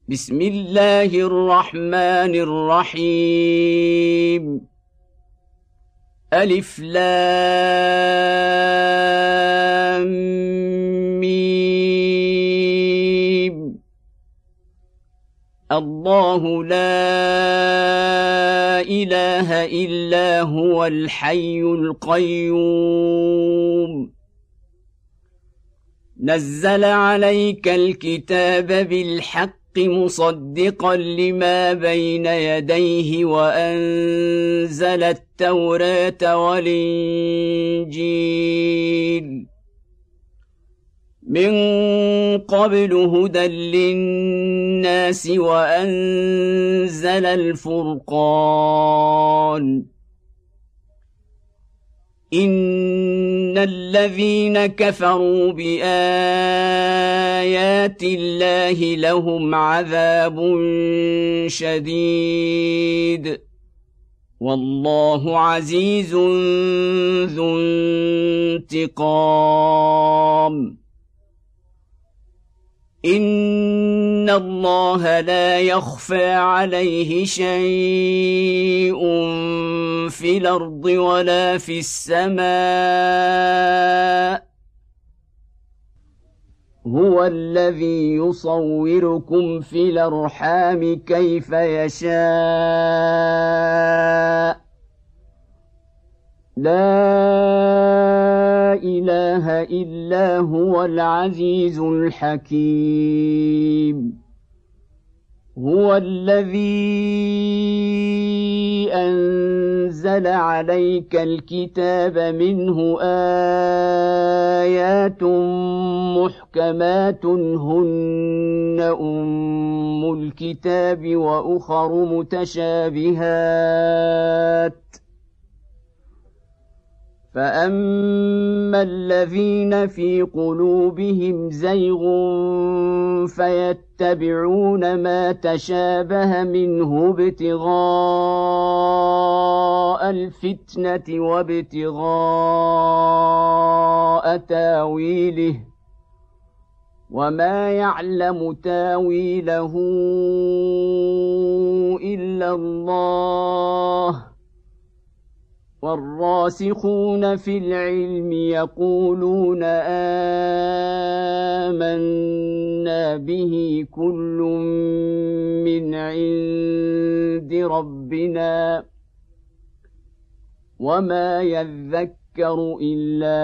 بسم الله الرحمن الرحيم ألف لام ميم الله لا إله إلا هو الحي القيوم نزل عليك الكتاب بالحق مصدقا لما بين يديه وأنزل التوراة والإنجيل من قبل هدى للناس وأنزل الفرقان إن الذين كفروا بآيات الله لهم عذاب شديد والله عزيز ذو انتقام إن الله لا يخفى عليه شيء في الأرض ولا في السماء هو الذي يصوركم في الأرحام كيف يشاء لا إله إلا هو العزيز الحكيم هو الذي أنزل عليك الكتاب منه آيات محكمات هن أم الكتاب وأخر متشابهات فأما الذين في قلوبهم زيغ فيتبعون ما تشابه منه ابتغاء الفتنة وابتغاء تاويله وما يعلم تاويله إلا الله والراسخون في العلم يقولون آمنا به كل من عند ربنا وما يذكر إلا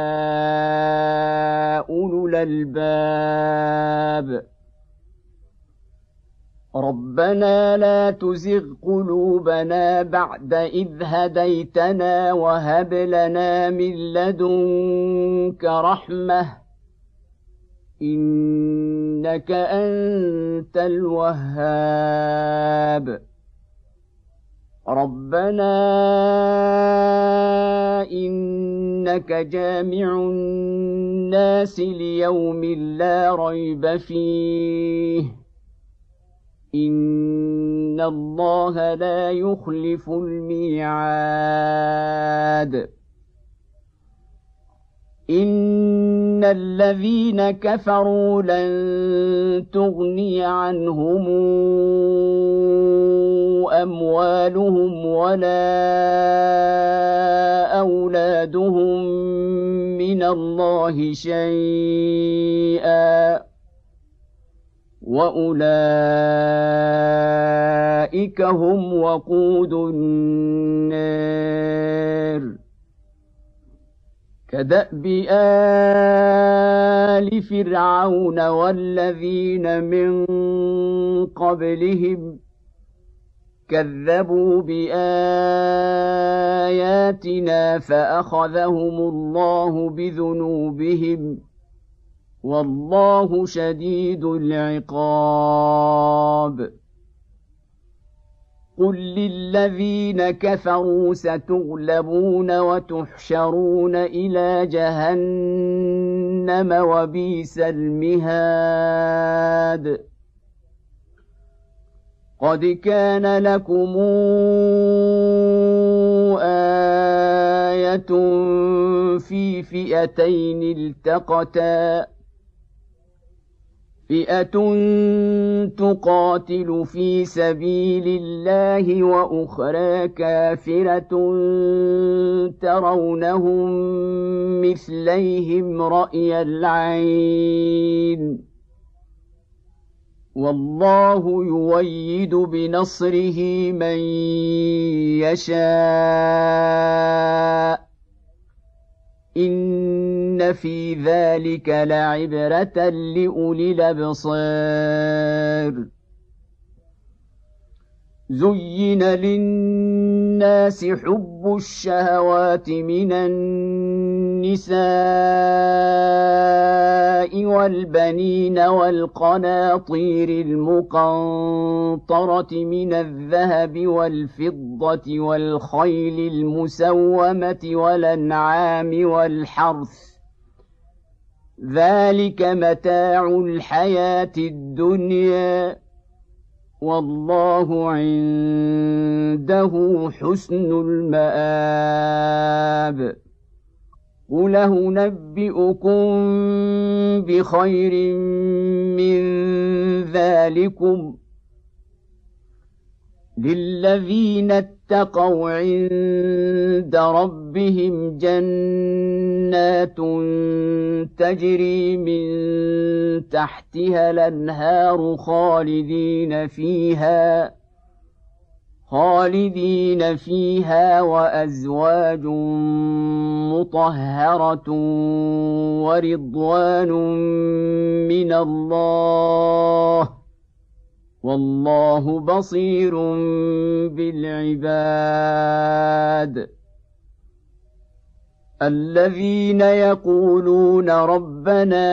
أولو الألباب ربنا لا تزغ قلوبنا بعد إذ هديتنا وهب لنا من لدنك رحمة إنك أنت الوهاب ربنا إنك جامع الناس ليوم لا ريب فيه إن الله لا يخلف الميعاد إن الذين كفروا لن تغني عنهم أموالهم ولا أولادهم من الله شيئا وأولئك هم وقود النار كدأب آل فرعون والذين من قبلهم كذبوا بآياتنا فأخذهم الله بذنوبهم والله شديد العقاب قل للذين كفروا ستغلبون وتحشرون إلى جهنم وبئس المهاد قد كان لكم آية في فئتين التقتا فئة تقاتل في سبيل الله وأخرى كافرة ترونهم مثليهم رأي العين والله يؤيد بنصره من يشاء إن في ذلك لعبرة لأولي الأبصار زين للناس حب الشهوات من النساء والبنين والقناطير المقنطرة من الذهب والفضة والخيل المسومة والأنعام والحرث ذلك متاع الحياة الدنيا والله عنده حسن المآب قل أنبئكم بخير من ذلكم للذين اتقوا عند ربهم جنات تجري من تحتها الأنهار خالدين فيها وأزواج مطهرة ورضوان من الله والله بصير بالعباد الذين يقولون ربنا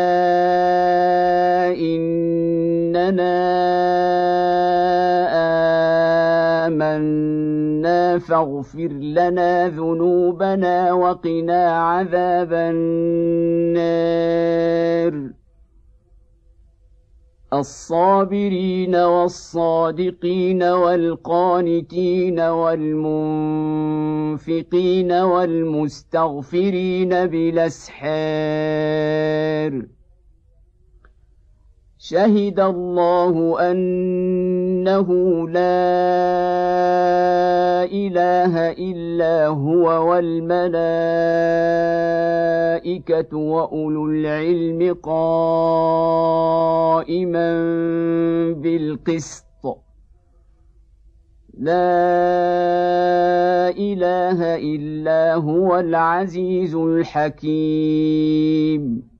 إننا آمنا فاغفر لنا ذنوبنا وقنا عذاب النار الصابرين والصادقين والقانتين والمنفقين والمستغفرين بالأسحار شهد الله أنه لا إله إلا هو والملائكة وأولو العلم قائما بالقسط لا إله إلا هو العزيز الحكيم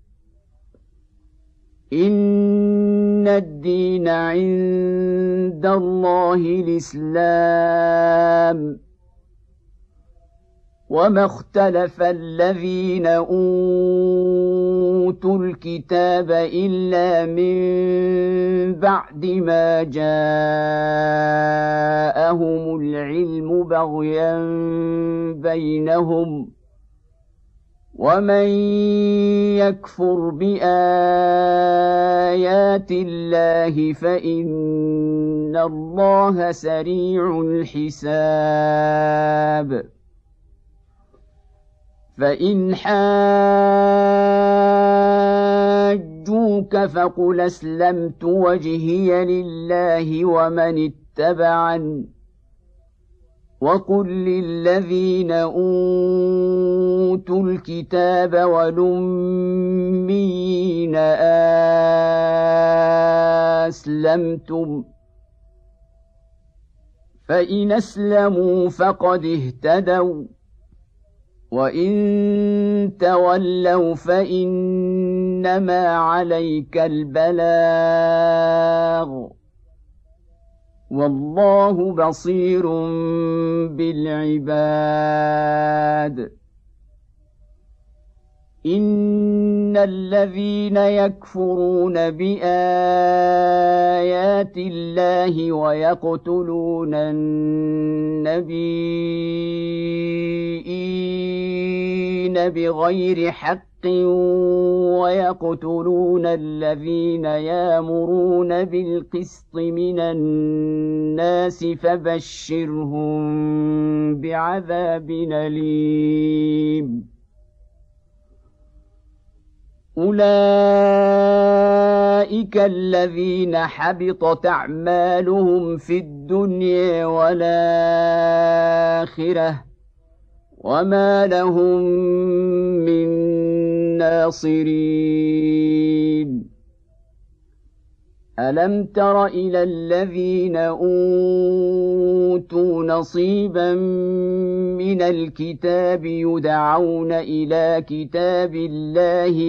إن الدين عند الله الإسلام وما اختلف الذين أوتوا الكتاب إلا من بعد ما جاءهم العلم بغيا بينهم ومن يكفر بآيات الله فإن الله سريع الحساب فإن حاجوك فقل أسلمت وجهي لله ومن اتبعني وقل للذين أوتوا الكتاب والأميين أسلمتم فإن أسلموا فقد اهتدوا وإن تولوا فإنما عليك البلاغ والله بصير بالعباد إن الذين يكفرون بآيات الله ويقتلون النبيين بغير حق ويقتلون الذين يأمرون بالقسط من الناس فبشرهم بعذاب أليم أولئك الذين حبطت أعمالهم في الدنيا والآخرة وما لهم من ناصرين ألم تر إلى الذين أوتوا نصيبا من الكتاب يدعون إلى كتاب الله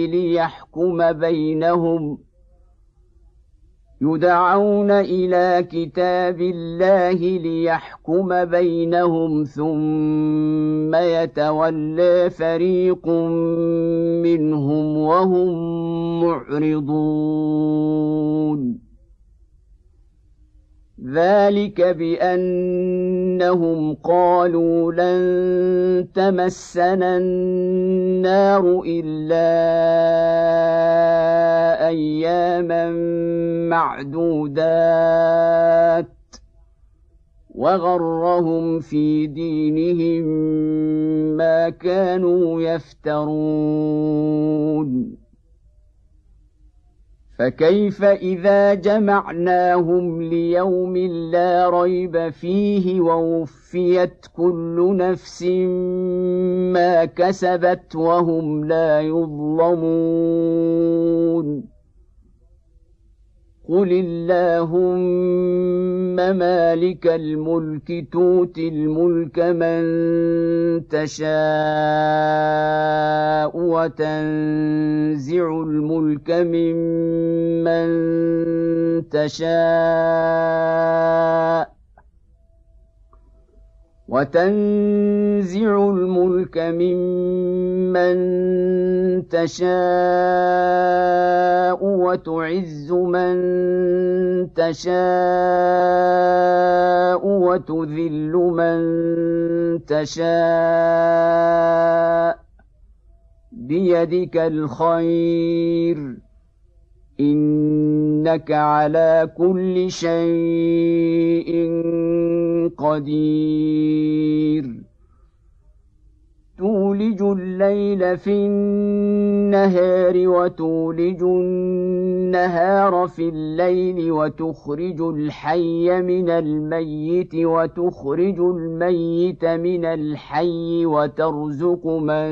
ليحكم بينهم ثم يتولى فريق منهم وهم معرضون ذلك بأنهم قالوا لن تمسنا النار إلا أياما معدودات وغرهم في دينهم ما كانوا يفترون فكيف إذا جمعناهم ليوم لا ريب فيه ووفيت كل نفس ما كسبت وهم لا يظلمون قل اللهم مالك الملك تؤتي الملك من تشاء وتنزع الملك ممن تشاء وتعز من تشاء وتذل من تشاء بيدك الخير إنك على كل شيء قدير تولج الليل في النهار وتولج النهار في الليل وتخرج الحي من الميت وتخرج الميت من الحي وترزق من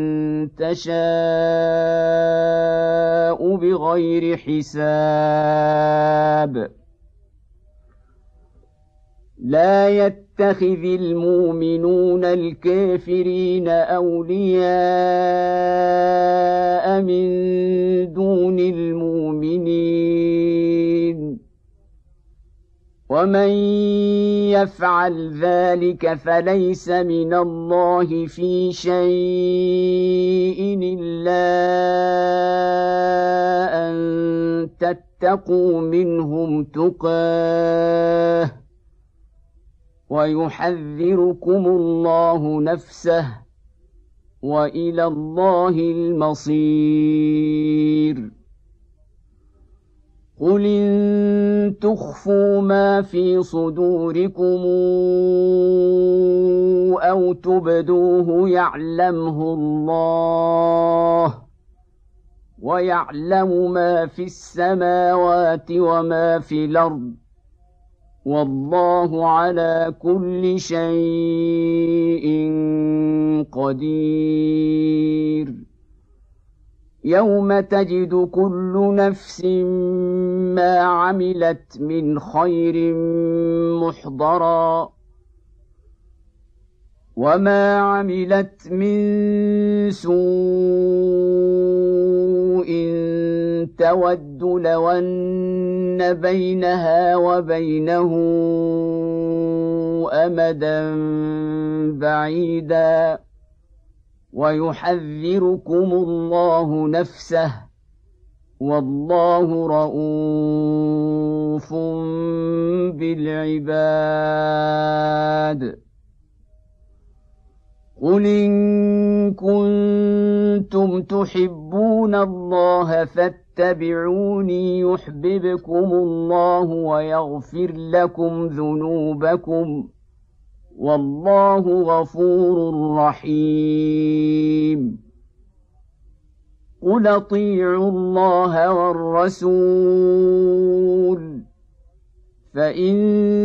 تشاء بغير حساب لا يتخذ المؤمنون الكافرين أولياء من دون المؤمنين ومن يفعل ذلك فليس من الله في شيء إلا أن تتقوا منهم تقاه ويحذركم الله نفسه وإلى الله المصير قل إن تخفوا ما في صدوركم أو تبدوه يعلمه الله ويعلم ما في السماوات وما في الأرض والله على كل شيء قدير يوم تجد كل نفس ما عملت من خير محضرا وما عملت من سوء تود لو أن بينها وبينه أمدا بعيدا ويحذركم الله نفسه والله رءوف بالعباد قل إن كنتم تحبون الله فاتبعوني يحببكم الله ويغفر لكم ذنوبكم والله غفور رحيم قل اطيعوا الله والرسول فإن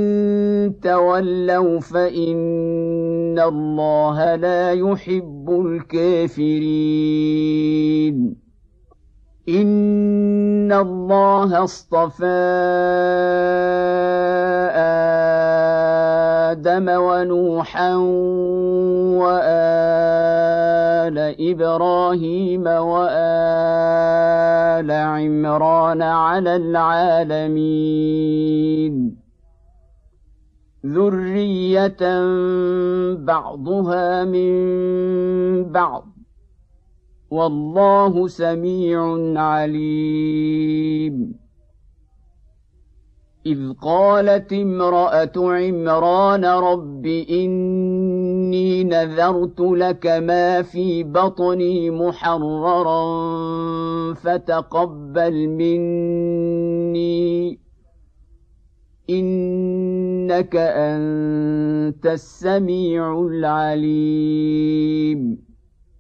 تولوا فإن الله لا يحب الكافرين إن الله اصطفى آدم ونوحا وآل إبراهيم وآل عمران على العالمين ذرية بعضها من بعض والله سميع عليم إذ قالت امرأة عمران رب إني نذرت لك ما في بطني محررا فتقبل مني إنك أنت السميع العليم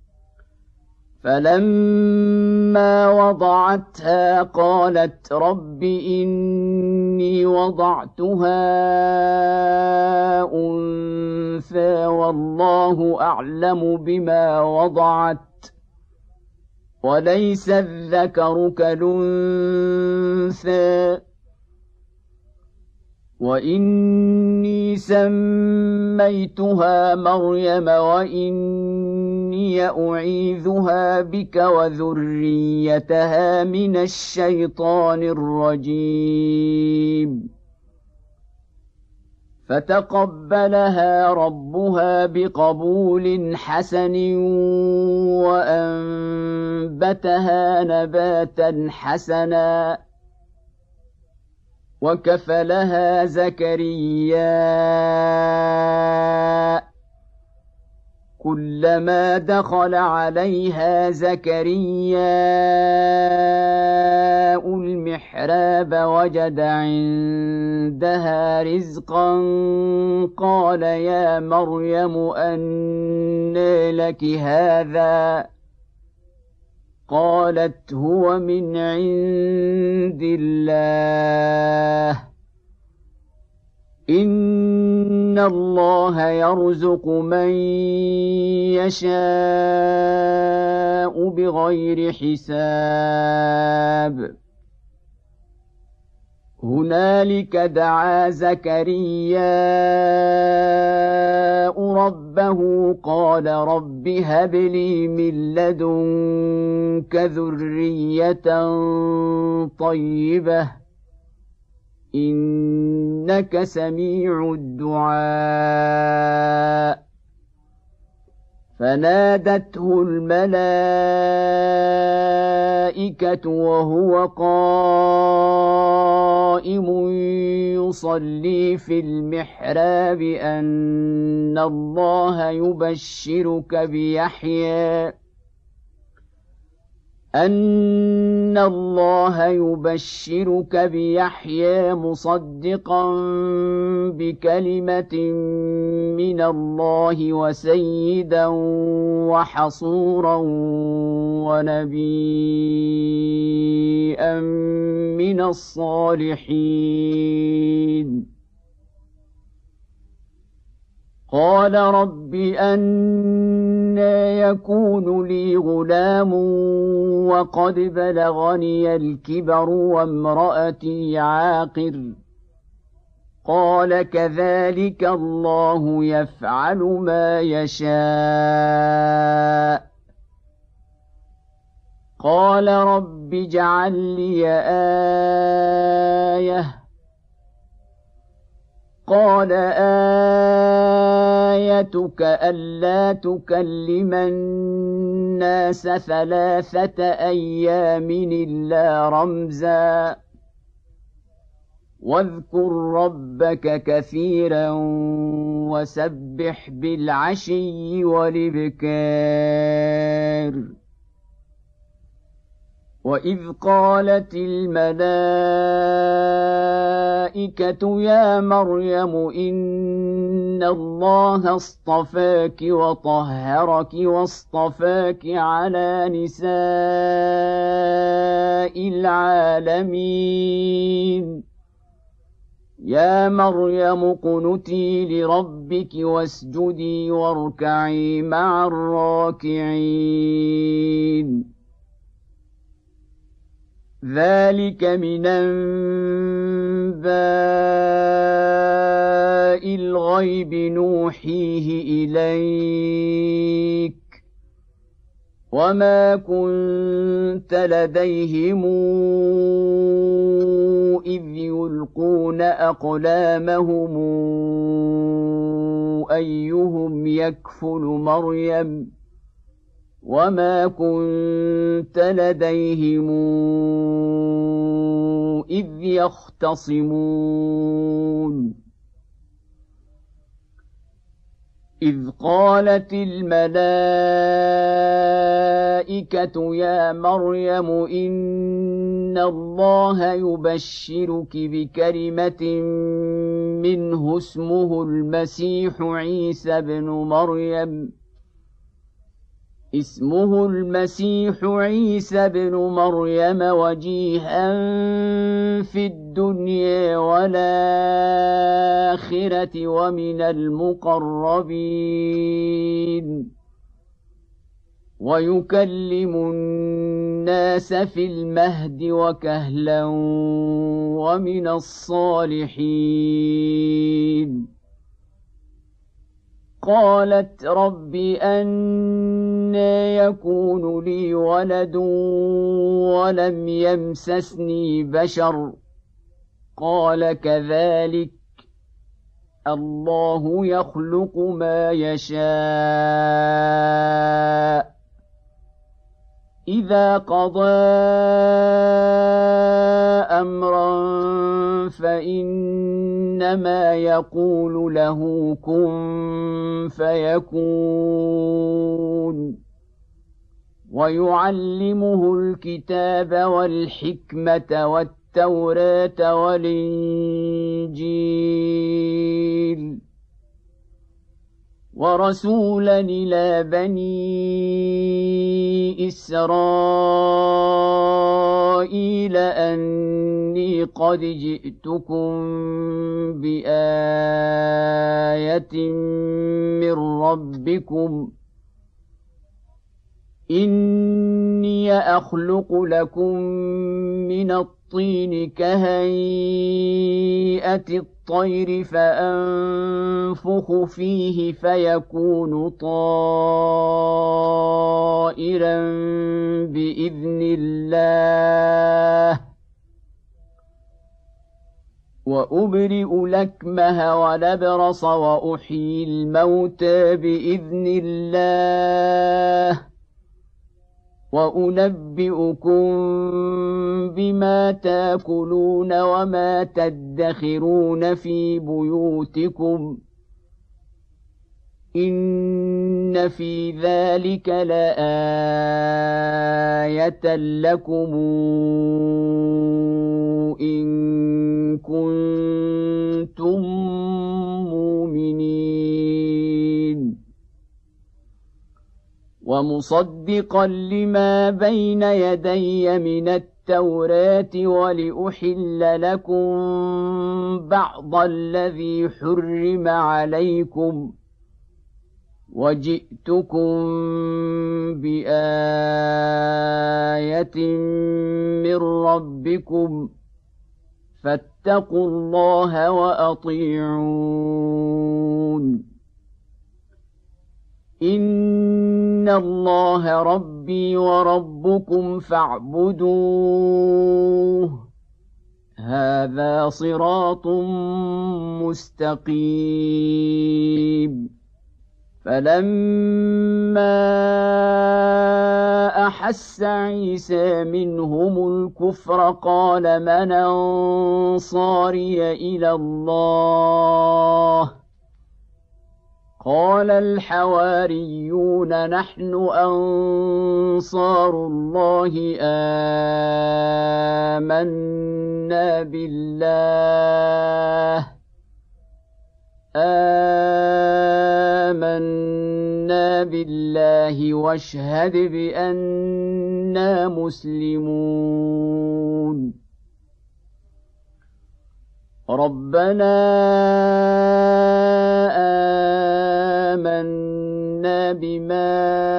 فلما وضعتها قالت رب إني وضعتها أنثى والله أعلم بما وضعت وليس الذكر كالأنثى وإني سميتها مريم وإني أعيذها بك وذريتها من الشيطان الرجيم فتقبلها ربها بقبول حسن وأنبتها نباتا حسنا وكفلها زكريا كلما دخل عليها زكرياء المحراب وجد عندها رزقا قال يا مريم أنى لك هذا قالت هو من عند الله إن الله يرزق من يشاء بغير حساب هنالك دعا زكرياء ربه قال رب هب لي من لدنك ذرية طيبة إنك سميع الدعاء فنادته الملائكة وهو قائم يصلي في المحراب أن الله يبشرك بيحيى مصدقا بكلمة من الله وسيدا وحصورا ونبيا من الصالحين قال رب أنى يكون لي غلام وقد بلغني الكبر وامرأتي عاقر قال كذلك الله يفعل ما يشاء قال رب اجعل لي آية قال آيتك ألا تكلم الناس 3 أيام إلا رمزا واذكر ربك كثيرا وسبح بالعشي والإبكار وإذ قالت الملائكة يا مريم إن إن الله اصطفاك وطهرك واصطفاك على نساء العالمين يا مريم اقنتي لربك واسجدي واركعي مع الراكعين ذلك من أنباء الغيب نوحيه إليك وما كنت لديهم إذ يلقون أقلامهم أيهم يكفل مريم وما كنت لديهم إذ يختصمون إذ قالت الملائكة يا مريم إن الله يبشرك بكلمة منه اسمه المسيح عيسى بن مريم وجيها في الدنيا والآخرة ومن المقربين ويكلم الناس في المهد وكهلا ومن الصالحين قالت رب أنى يكون لي ولد ولم يمسسني بشر قال كذلك الله يخلق ما يشاء إذا قضى أمرا فإنما يقول له كن فيكون ويعلمه الكتاب والحكمة والتوراة والإنجيل ورسولا إلى بني إسرائيل أني قد جئتكم بآية من ربكم إني أخلق لكم من الطين كهيئة الطير فأنفخ فيه فيكون طائرا بإذن الله وأبرئ الأكمه والأبرص وأحيي الموتى بإذن الله وأنبئكم بما تاكلون وما تدخرون في بيوتكم إن في ذلك لآية لكم إن كنتم مؤمنين ومصدقا لما بين يدي من التوراة ولأحل لكم بعض الذي حرم عليكم وجئتكم بآية من ربكم فاتقوا الله وأطيعون إن الله ربي وربكم فاعبدوه هذا صراط مستقيم فلما أحس عيسى منهم الكفر قال من أنصاري إلى الله قال الحواريون نحن أنصار الله آمنا الله واشهد بأننا مسلمون ربنا آمنا بما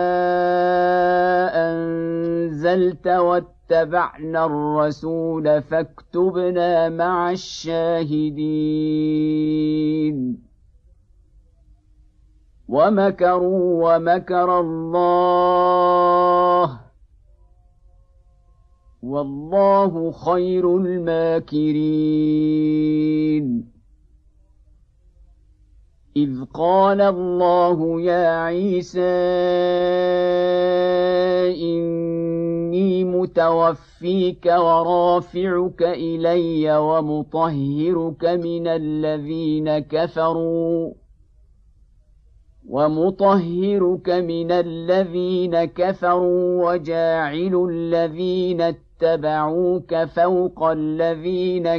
أنزلت واتبعنا الرسول فاكتبنا مع الشاهدين ومكروا ومكر الله والله خير الماكرين إذ قال الله يا عيسى إني متوفيك ورافعك إلي ومطهرك من الذين كفروا وجاعل الذين اتبعوك فوق الذين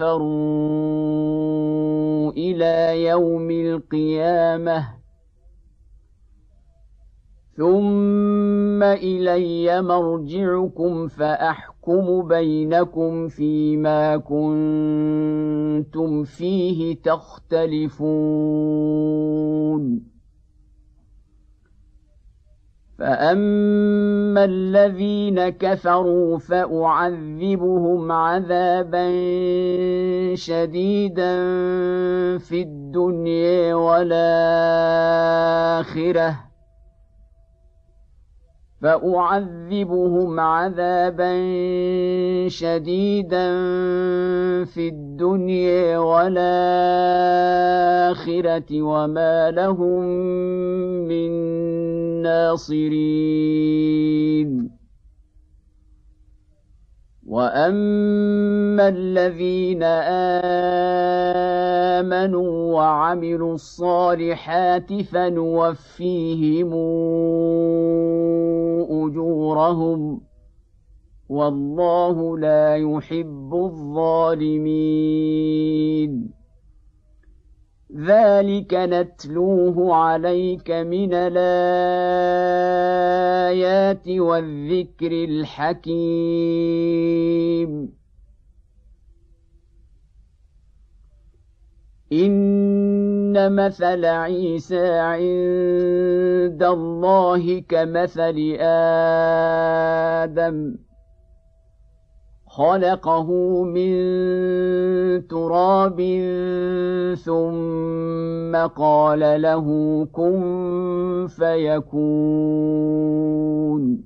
كفروا إلى يوم القيامة ثم إلي مرجعكم فأحكم بينكم فيما كنتم فيه تختلفون فأما الذين كفروا فأعذبهم عذابا شديدا في الدنيا والآخرة وما لهم من ناصرين وأما الذين آمنوا وعملوا الصالحات فنوفيهم أجورهم والله لا يحب الظالمين ذلك نتلوه عليك من الآيات والذكر الحكيم إن مثل عيسى عند الله كمثل آدم خلقه من تراب ثم قال له كن فيكون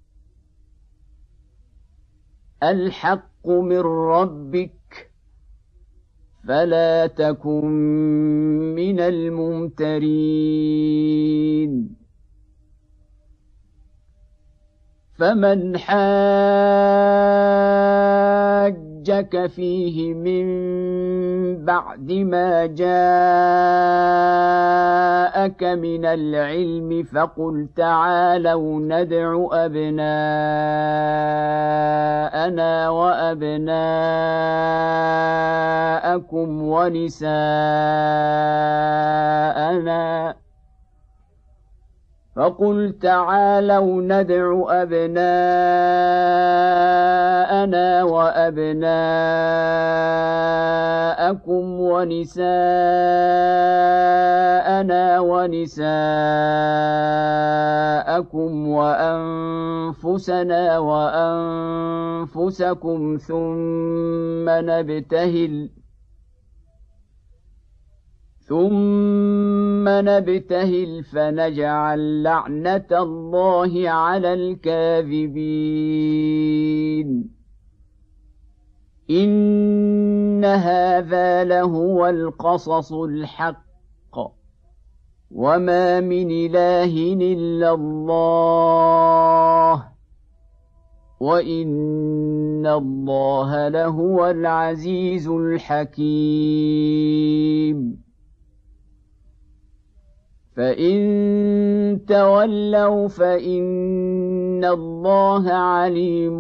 الحق من ربك فلا تكن من الممترين فمن حاجك فيه من بعد ما جاءك من العلم فقل تعالوا ندع أبناءنا وأبناءكم ونساءنا ونساءكم وأنفسنا وأنفسكم ثم نبتهل فنجعل لعنة الله على الكاذبين إن هذا لهو القصص الحق وما من إله إلا الله وإن الله لهو العزيز الحكيم فإن تولوا فإن الله عليم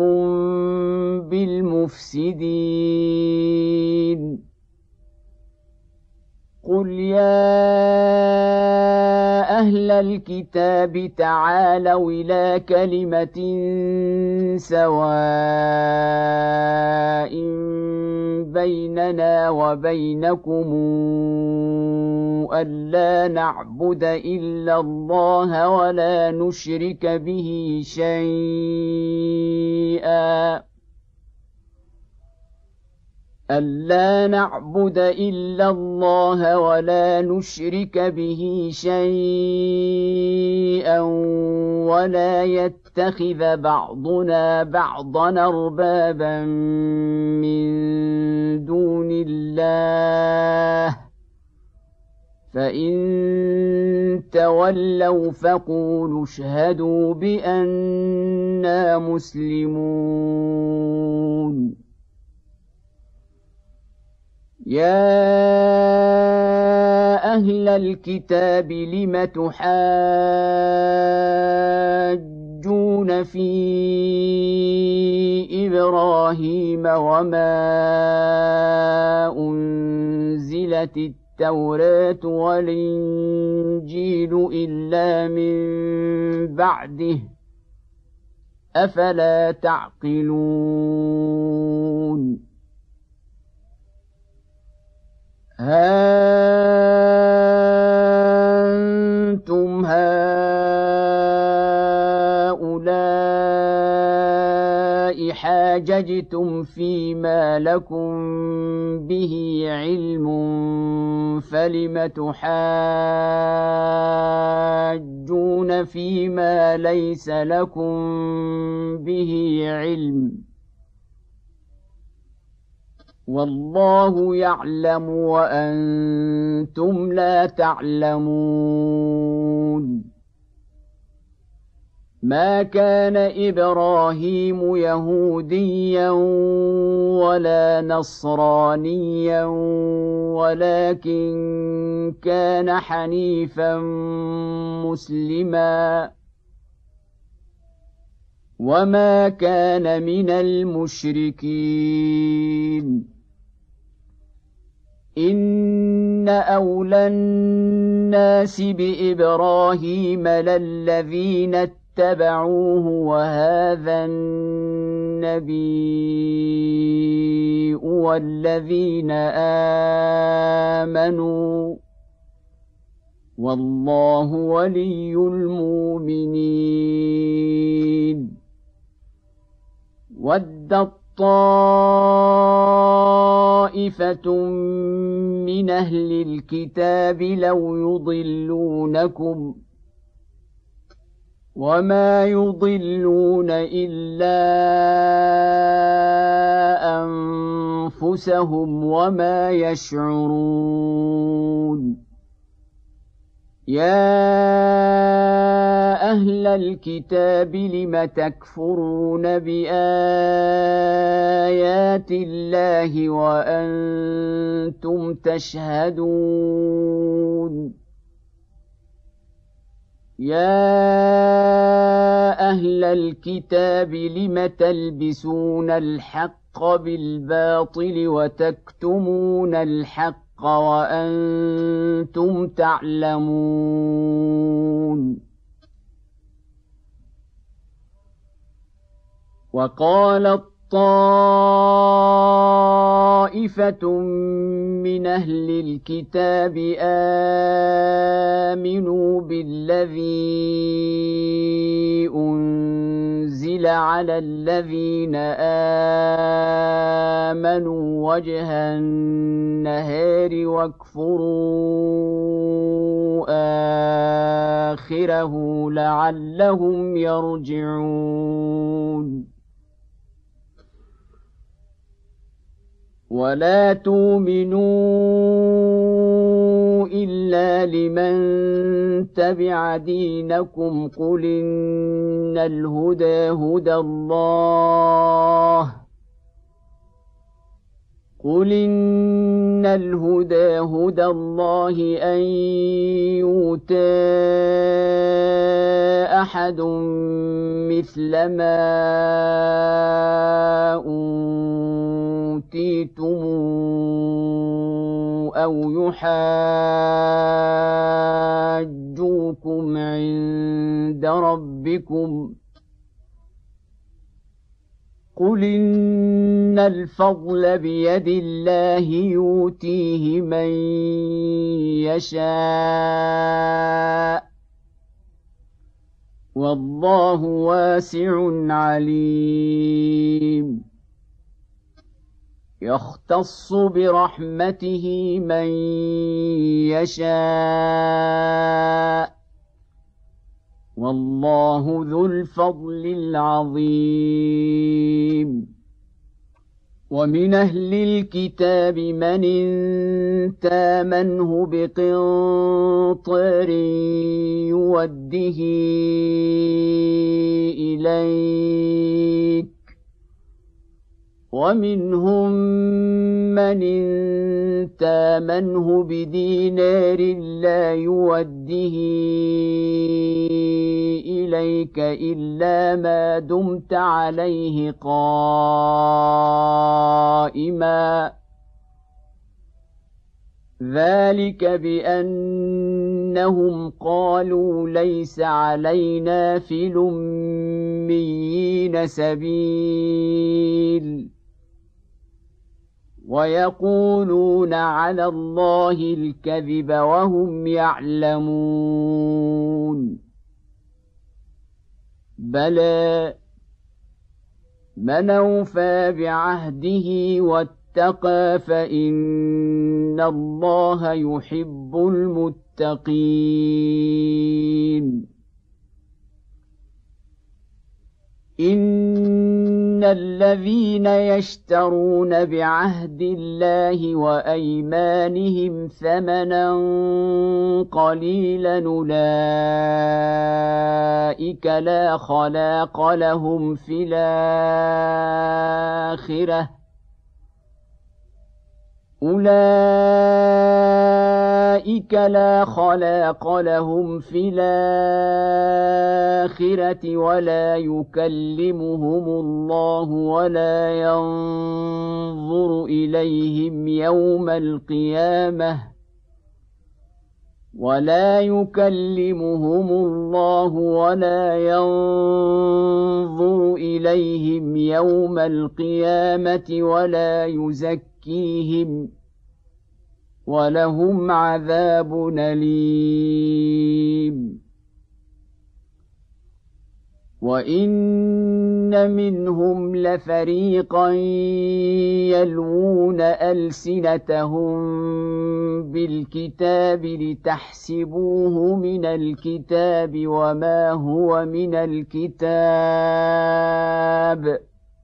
بالمفسدين قل يا أهل الكتاب تعالوا إلى كلمة سواء بيننا وبينكم ألا نعبد إلا الله ولا نشرك به شيئا ألا نعبد إلا الله ولا نشرك به شيئا ولا يتخذ بعضنا بعضا أربابا من دون الله فإن تولوا فقولوا اشهدوا بأننا مسلمون يا أهل الكتاب لم تحاجون في إبراهيم وما أنزلت التوراة والإنجيل إلا من بعده أفلا تعقلون أنتم هؤلاء حاججتم فيما لكم به علم فلم تحاجون فيما ليس لكم به علم والله يعلم وأنتم لا تعلمون ما كان إبراهيم يهوديا ولا نصرانيا ولكن كان حنيفا مسلما وما كان من المشركين إن أولى الناس بإبراهيم للذين اتبعوه وهذا النبي والذين آمنوا والله ولي المؤمنين ودت طائفة من أهل الكتاب لو يضلونكم وما يضلون إلا أنفسهم وما يشعرون يا أهل الكتاب لم تكفرون بآيات الله وأنتم تشهدون يا أهل الكتاب لم تلبسون الحق بالباطل وتكتمون الحق وأنتم تعلمون وقالت طائفة من أهل الكتاب آمنوا بالذي أنزل على الذين آمنوا وجه النهار واكفروا آخره لعلهم يرجعون ولا تؤمنوا إلا لمن تبع دينكم قل إن الهدى هدى الله قل إن الهدى هدى الله أن يؤتى أحد مثل ما أوتيتم أو يحاجوكم عند ربكم قل إن الفضل بيد الله يؤتيه من يشاء والله واسع عليم يختص برحمته من يشاء والله ذو الفضل العظيم ومن أهل الكتاب من إن تامنه بقنطار يوده إليك ومنهم من إن تامنه بدينار لا يوده إليك إلا ما دمت عليه قائما ذلك بأنهم قالوا ليس علينا في الأميين سبيل ويقولون على الله الكذب وهم يعلمون بلى من أوفى بعهده واتقى فإن الله يحب المتقين إن الذين يشترون بعهد الله وأيمانهم ثمنا قليلا أولئك لا خلاق لهم في الآخرة أولئك لا خلاق لهم في الآخرة ولا يكلمهم الله ولا ينظر إليهم يوم القيامة ولا يكلمهم الله ولا ينظر إليهم يوم القيامة ولا يزكيهم ولهم عذاب أليم وإن منهم لفريقا يلوون ألسنتهم بالكتاب لتحسبوه من الكتاب وما هو من الكتاب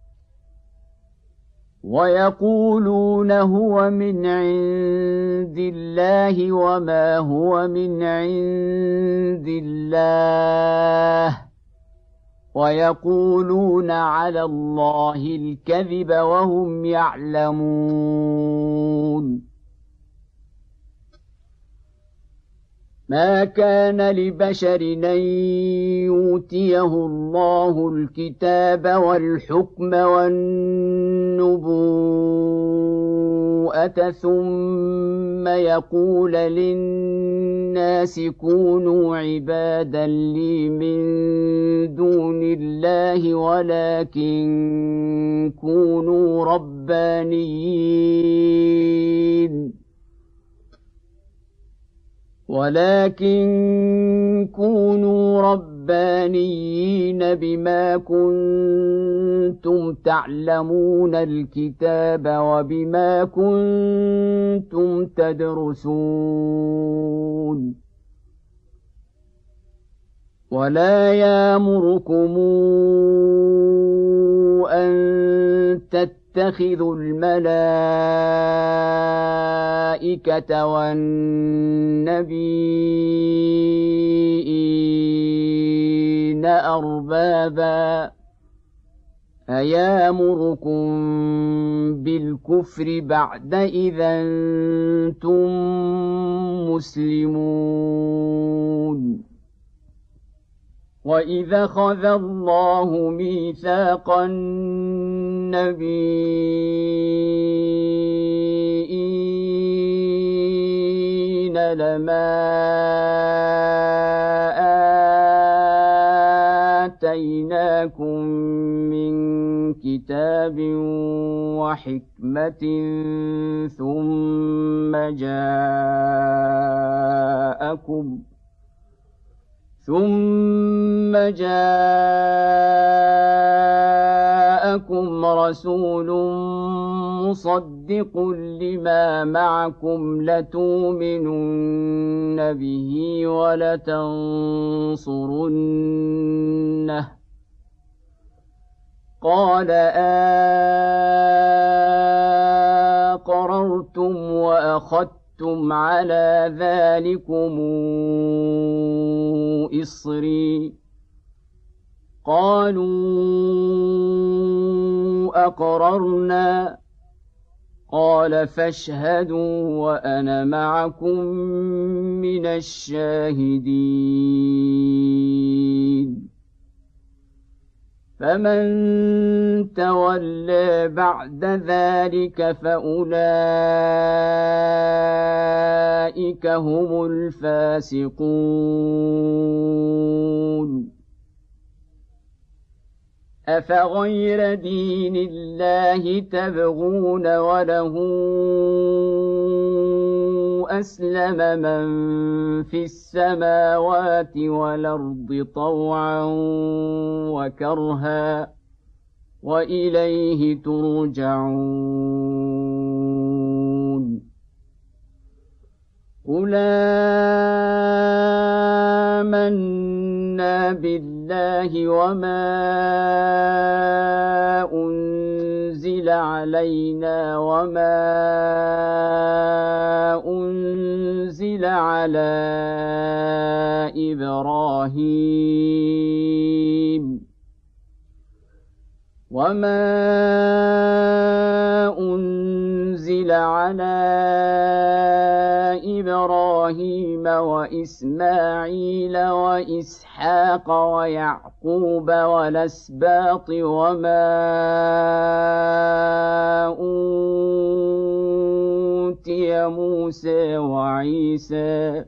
ويقولون هو من عند الله وما هو من عند الله ويقولون على الله الكذب وهم يعلمون ما كان لبشر أن يؤتيه الله الكتاب والحكم والنبوءة ثم يقول للناس كونوا عبادا لي من دون الله ولكن كونوا ربانيين بما كنتم تعلمون الكتاب وبما كنتم تدرسون ولا يأمركم أن تتخذوا الملائكة والنبيين أربابا أيامركم بالكفر بعد إذا أنتم مسلمون وإذا خذ الله ميثاق النبيين لما آتيناكم من كتاب وحكمة ثم جاءكم رسول مصدق لما معكم لتؤمنن به ولتنصرنه قال أقررتم وأخذتم على ذلكم إصري قالوا أقررنا قال فاشهدوا وأنا معكم من الشاهدين فمن تولى بعد ذلك فأولئك هم الفاسقون أفغير دين الله تبغون وله أسلم من في السماوات والأرض طوعا وكرها وإليه ترجعون قل آمنا بالله وما أنزل علينا وما أنزل على إبراهيم وإسماعيل وإسحاق ويعقوب والأسباط وما أوتي موسى وعيسى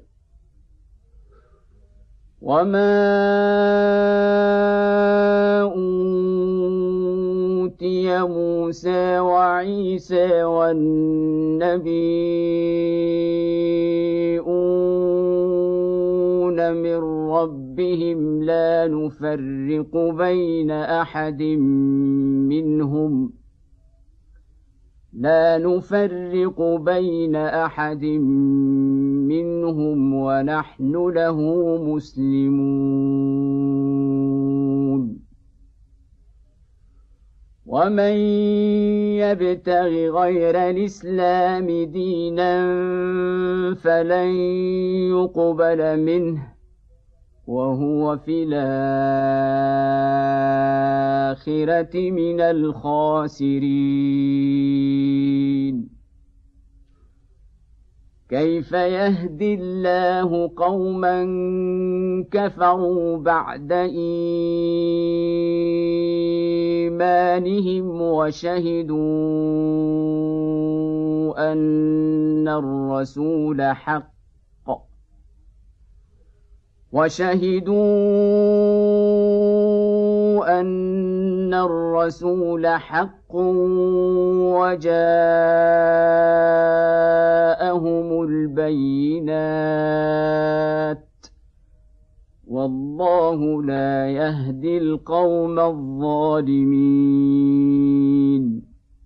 والنبيون من ربهم لا نفرق بين أحد منهم ونحن له مسلمون ومن يبتغ غير الإسلام دينا فلن يقبل منه وهو في الآخرة من الخاسرين كيف يهدي الله قوما كفروا بعد إيمانهم وشهدوا أن الرسول حق وجاءهم البينات والله لا يهدي القوم الظالمين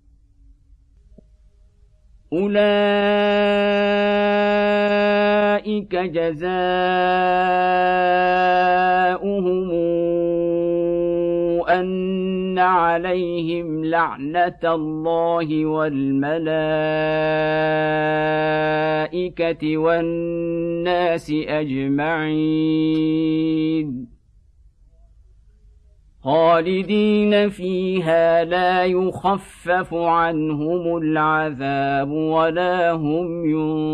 أولئك جزاؤهم أن عليهم لعنة الله والملائكة والناس أجمعين خالدين فيها لا يخفف عنهم العذاب ولا هم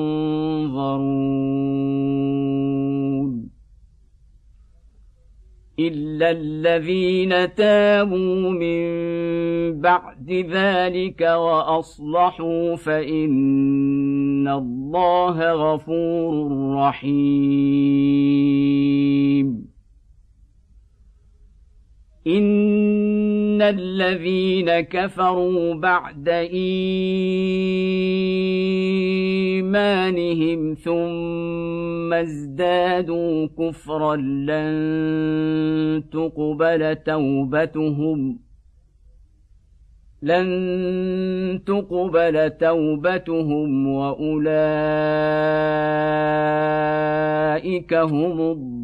ينظرون إلا الذين تابوا من بعد ذلك وأصلحوا فإن الله غفور رحيم إن الذين كفروا بعد إيمانهم ثم ازدادوا كفرا لن تقبل توبتهم وأولئك هم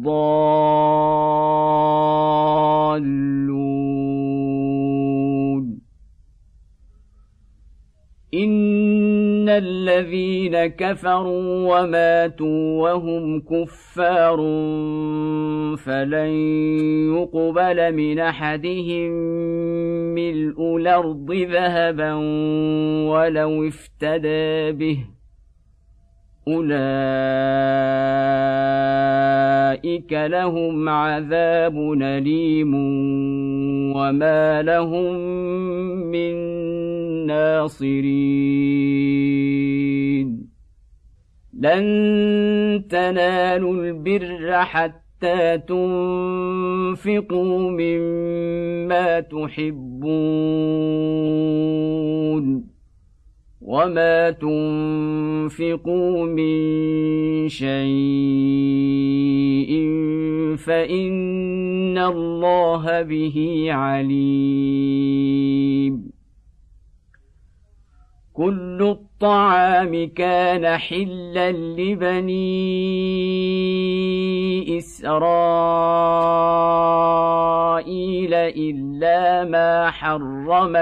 الضالون إن الذين كفروا وماتوا وهم كفار فلن يقبل من أحدهم ملء الأرض ذهبا ولو افتدى به أولئك لهم عذاب أليم وما لهم من ناصرين لن تنالوا البر حتى تنفقوا مما تحبون وما تنفقوا من شيء فإن الله به عليم كل الطعام كان حلا لبني إسرائيل إلا ما حرم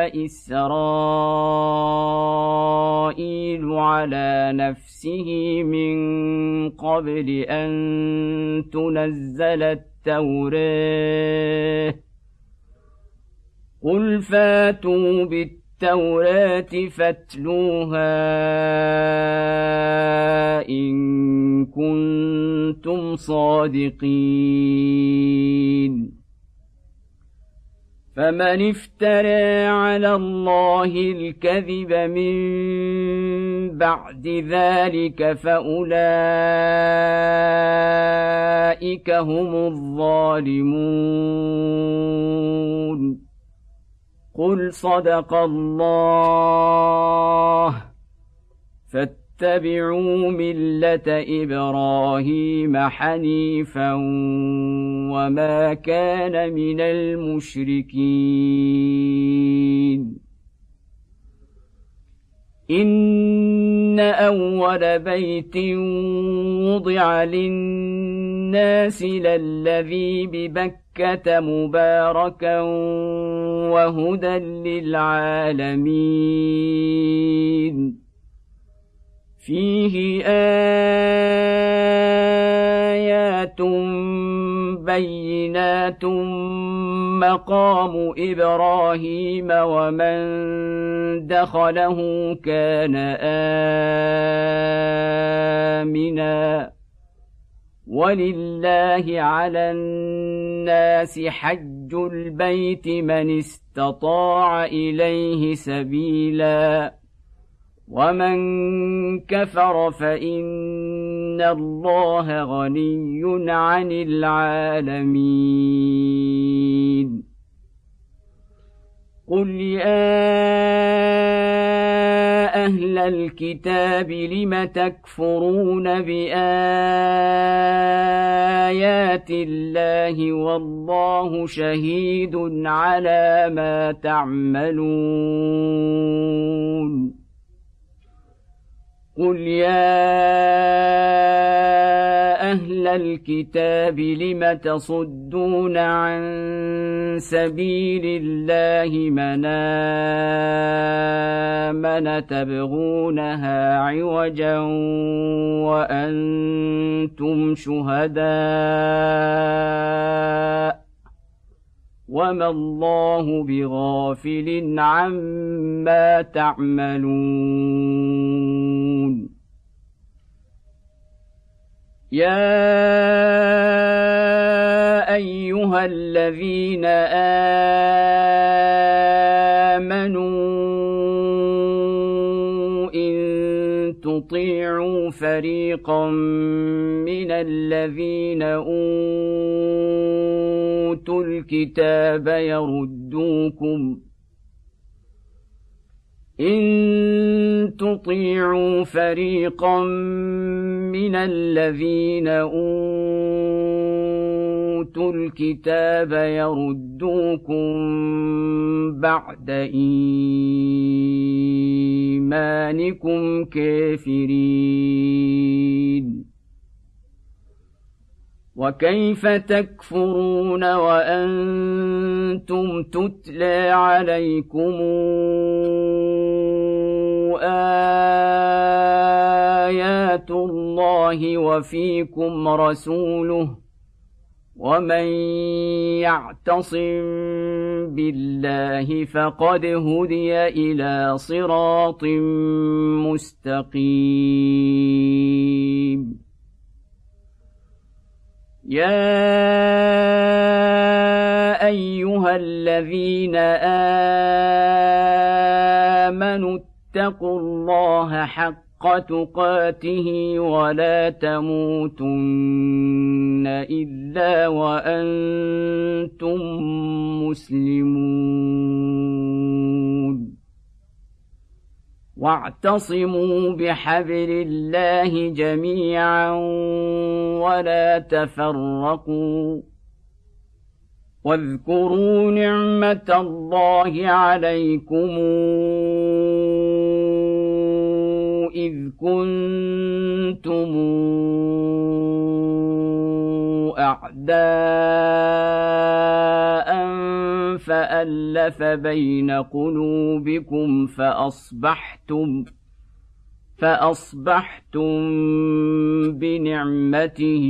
إسرائيل على نفسه من قبل أن تنزل التوراة قل فاتوا التوراة فاتلوها إن كنتم صادقين فمن افترى على الله الكذب من بعد ذلك فأولئك هم الظالمون قل صدق الله فاتبعوا ملة إبراهيم حنيفا وما كان من المشركين إن أول بيت وضع للناس للذي ببكة مباركا وهدى للعالمين فيه آيات بينات مقام إبراهيم ومن دخله كان آمنا ولله على الناس حج البيت من استطاع إليه سبيلا ومن كفر فإن الله غني عن العالمين قل يا أهل الكتاب لم تكفرون بآيات الله والله شهيد على ما تعملون قل يا أهل الكتاب لم تصدون عن سبيل الله من آمن تبغونها عوجا وما الله بغافل عما تعملون يا أيها الذين آمنوا إن تطيعوا فريقا من الذين أوتوا الكتاب يردوكم بعد إيمانكم كافرين وكيف تكفرون وأنتم تتلى عليكم آيات الله وفيكم رسوله ومن يعتصم بالله فقد هدي إلى صراط مستقيم يا أيها الذين آمنوا اتقوا الله حق تقاته ولا تموتن إلا وأنتم مسلمون واعتصموا بحبل الله جميعا ولا تفرقوا واذكروا نعمة الله عليكم إذ كنتم أعداء فألف بين قلوبكم فأصبحتم بنعمته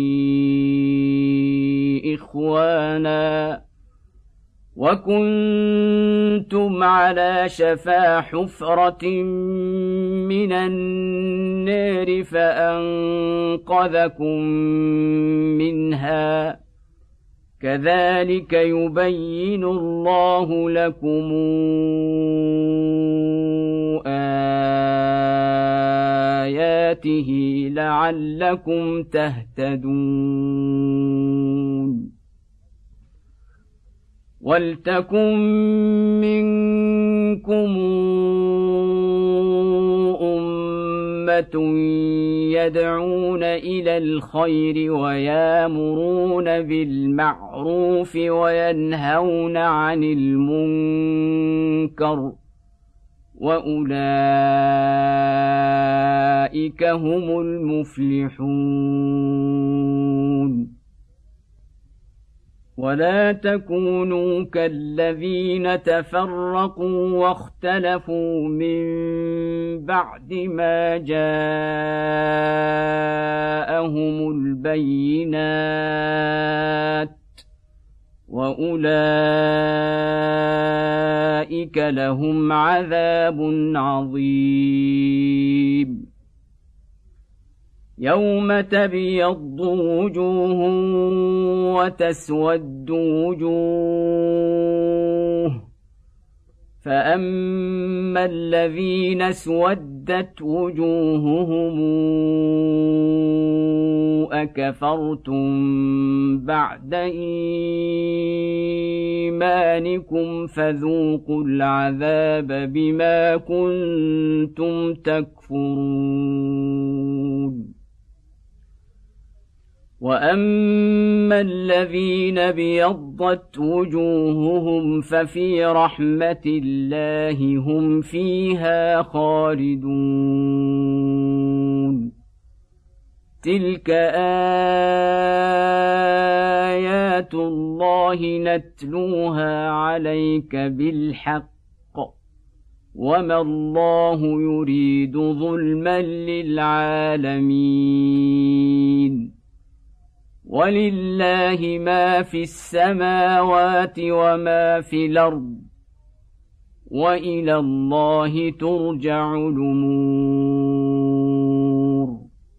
إخوانا وكنتم على شفا حفرة من النار فأنقذكم منها كذلك يبين الله لكم آياته لعلكم تهتدون ولتكن منكم أمة يدعون إلى الخير ويامرون بالمعروف وينهون عن المنكر وأولئك هم المفلحون ولا تكونوا كالذين تفرقوا واختلفوا من بعد ما جاءهم البينات وأولئك لهم عذاب عظيم يوم تبيض وجوه وتسود وجوه فأما الذين اسودت وجوههم أكفرتم بعد إيمانكم فذوقوا العذاب بما كنتم تكفرون وأما الذين بيضت وجوههم ففي رحمة الله هم فيها خالدون تلك آيات الله نتلوها عليك بالحق وما الله يريد ظلما للعالمين ولله ما في السماوات وما في الأرض وإلى الله ترجع الأمور.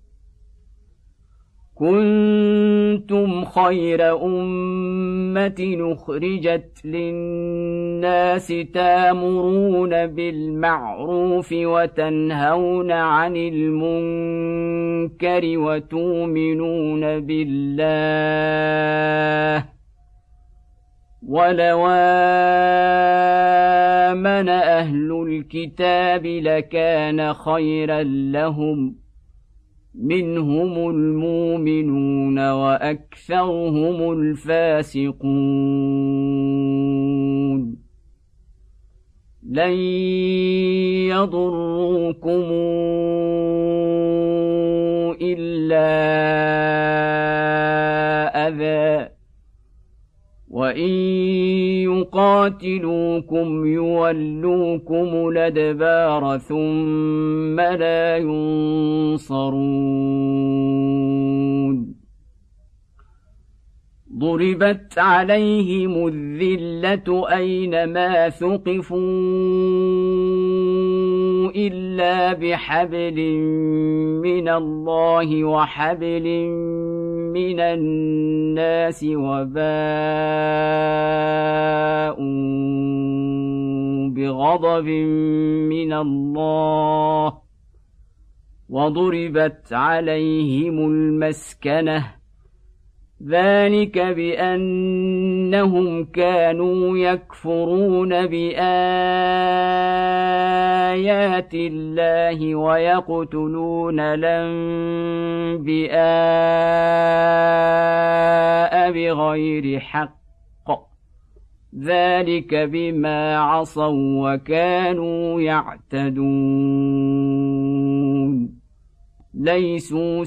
كنتم خير أمة أخرجت للناس تأمرون بالمعروف وتنهون عن المنكر وتؤمنون بالله ولو آمن أهل الكتاب لكان خيرا لهم منهم المؤمنون وأكثرهم الفاسقون. لن يضروكم إلا أذى وإن يقاتلوكم يولوكم الأدبار ثم لا ينصرون. ضربت عليهم الذلة أينما ثقفوا إلا بحبل من الله وحبل من الناس وباءوا بغضب من الله وضربت عليهم المسكنة ذلك بأنهم كانوا يكفرون بآيات الله ويقتلون الأنبياء بغير حق ذلك بما عصوا وكانوا يعتدون. ليسوا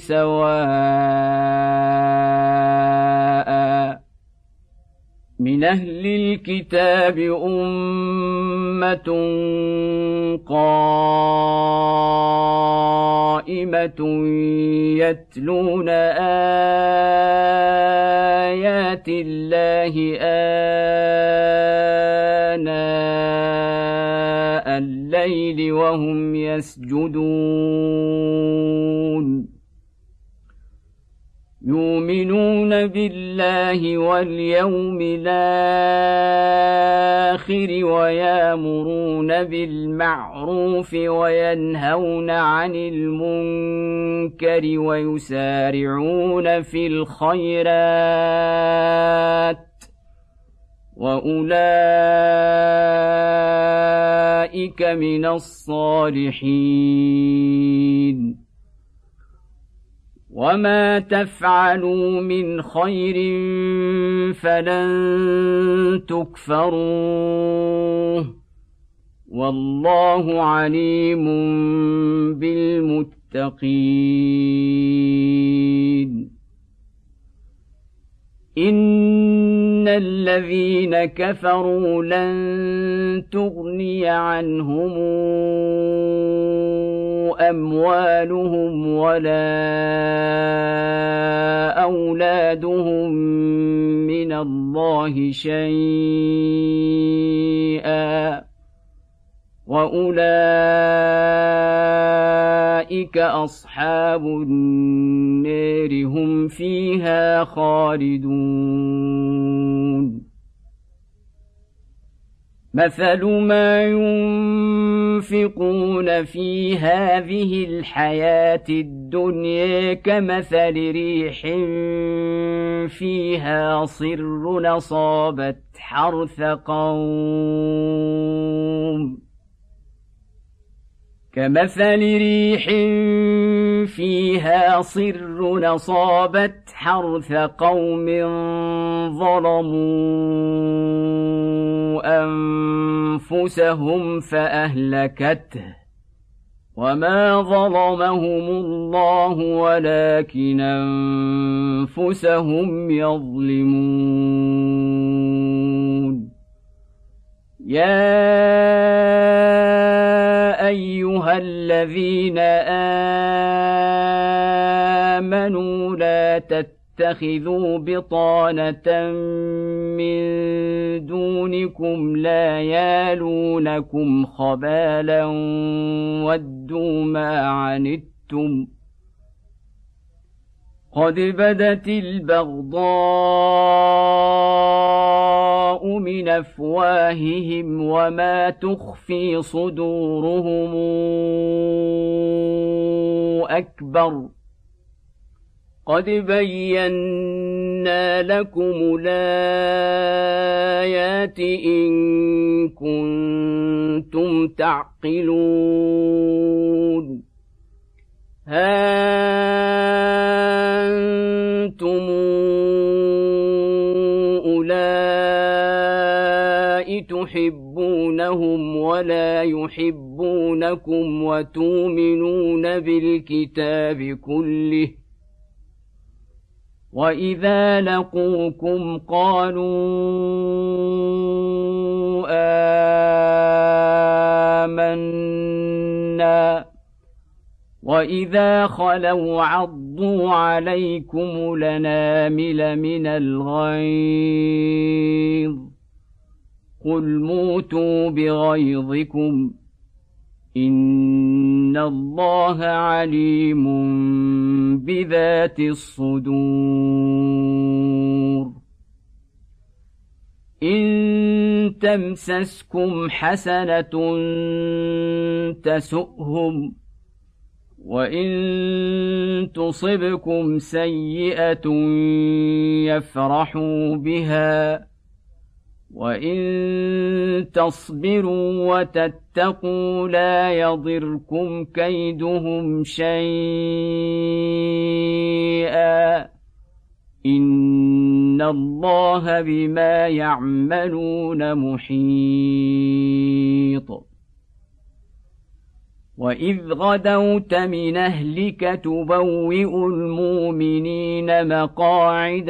سواء من أهل الكتاب أمة قائمة يتلون آيات الله آناء الليل وهم يسجدون يؤمنون بالله واليوم الآخر ويأمرون بالمعروف وينهون عن المنكر ويسارعون في الخيرات وأولئك من الصالحين. وما تفعلوا من خير فلن تكفروه والله عليم بالمتقين. إن الذين كفروا لن تغني عنهم أموالهم ولا أولادهم من الله شيئا وأولئك أصحاب النار هم فيها خالدون. مثل ما ينفقون في هذه الحياة الدنيا كمثل ريح فيها صر أصابت حرث قوم كمثل ريح فيها صر أصابت حرث قوم ظلموا أنفسهم فأهلكته وما ظلمهم الله ولكن أنفسهم يظلمون. يا أيها الذين آمنوا لا تتبعوا تتخذوا بطانة من دونكم لا يالونكم خبالا ودوا ما عنتم قد بدت البغضاء من أفواههم وما تخفي صدورهم أكبر قد بينا لكم الآيات إن كنتم تعقلون ها أنتم أولئك تحبونهم ولا يحبونكم وتؤمنون بالكتاب كله وإذا لقوكم قالوا آمنا وإذا خلوا عضوا عليكم الأنامل من الغيظ قل موتوا بغيظكم إن الله عليم بذات الصدور إن تمسسكم حسنة تسؤهم وإن تصبكم سيئة يفرحوا بها وإن تصبروا وتتقوا لا يضركم كيدهم شيئا إن الله بما يعملون محيط وإذ غدوت من أهلك تبوئ المؤمنين مقاعد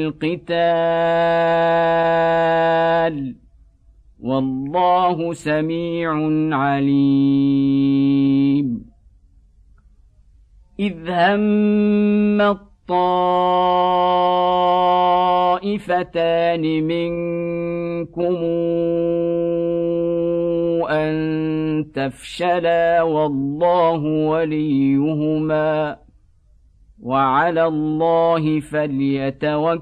للقتال والله سميع عليم إذ هم الطائفتان منكم أن تفشلا والله وليهما وعلى الله فليتوكل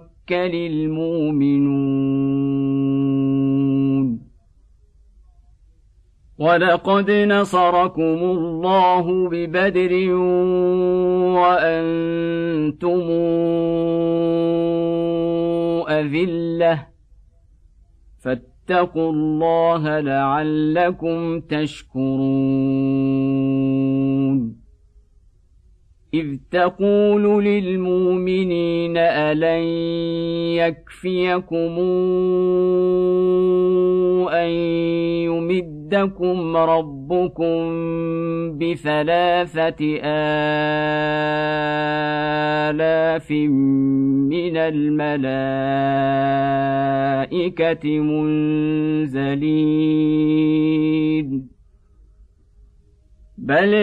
المؤمنون ولقد نصركم الله ببدر وأنتم أذلة فاتقوا الله لعلكم تشكرون إذ تقول للمؤمنين ألن يكفيكم أن يمدكم ربكم ب3,000 من الملائكة منزلين بل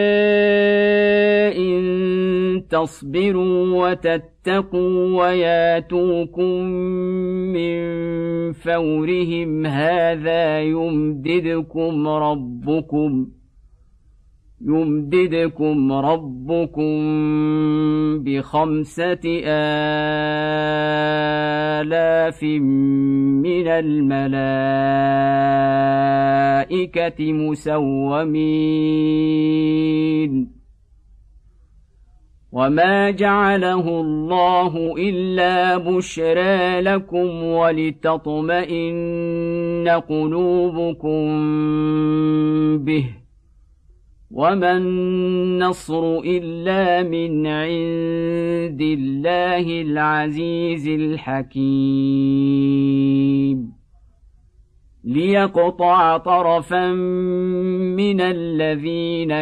إن تصبروا وتتقوا وياتوكم من فورهم هذا يمددكم ربكم ب5,000 من الملائكة مسومين وما جعله الله إلا بشرى لكم ولتطمئن قلوبكم به وما النصر إلا من عند الله العزيز الحكيم ليقطع طرفا من الذين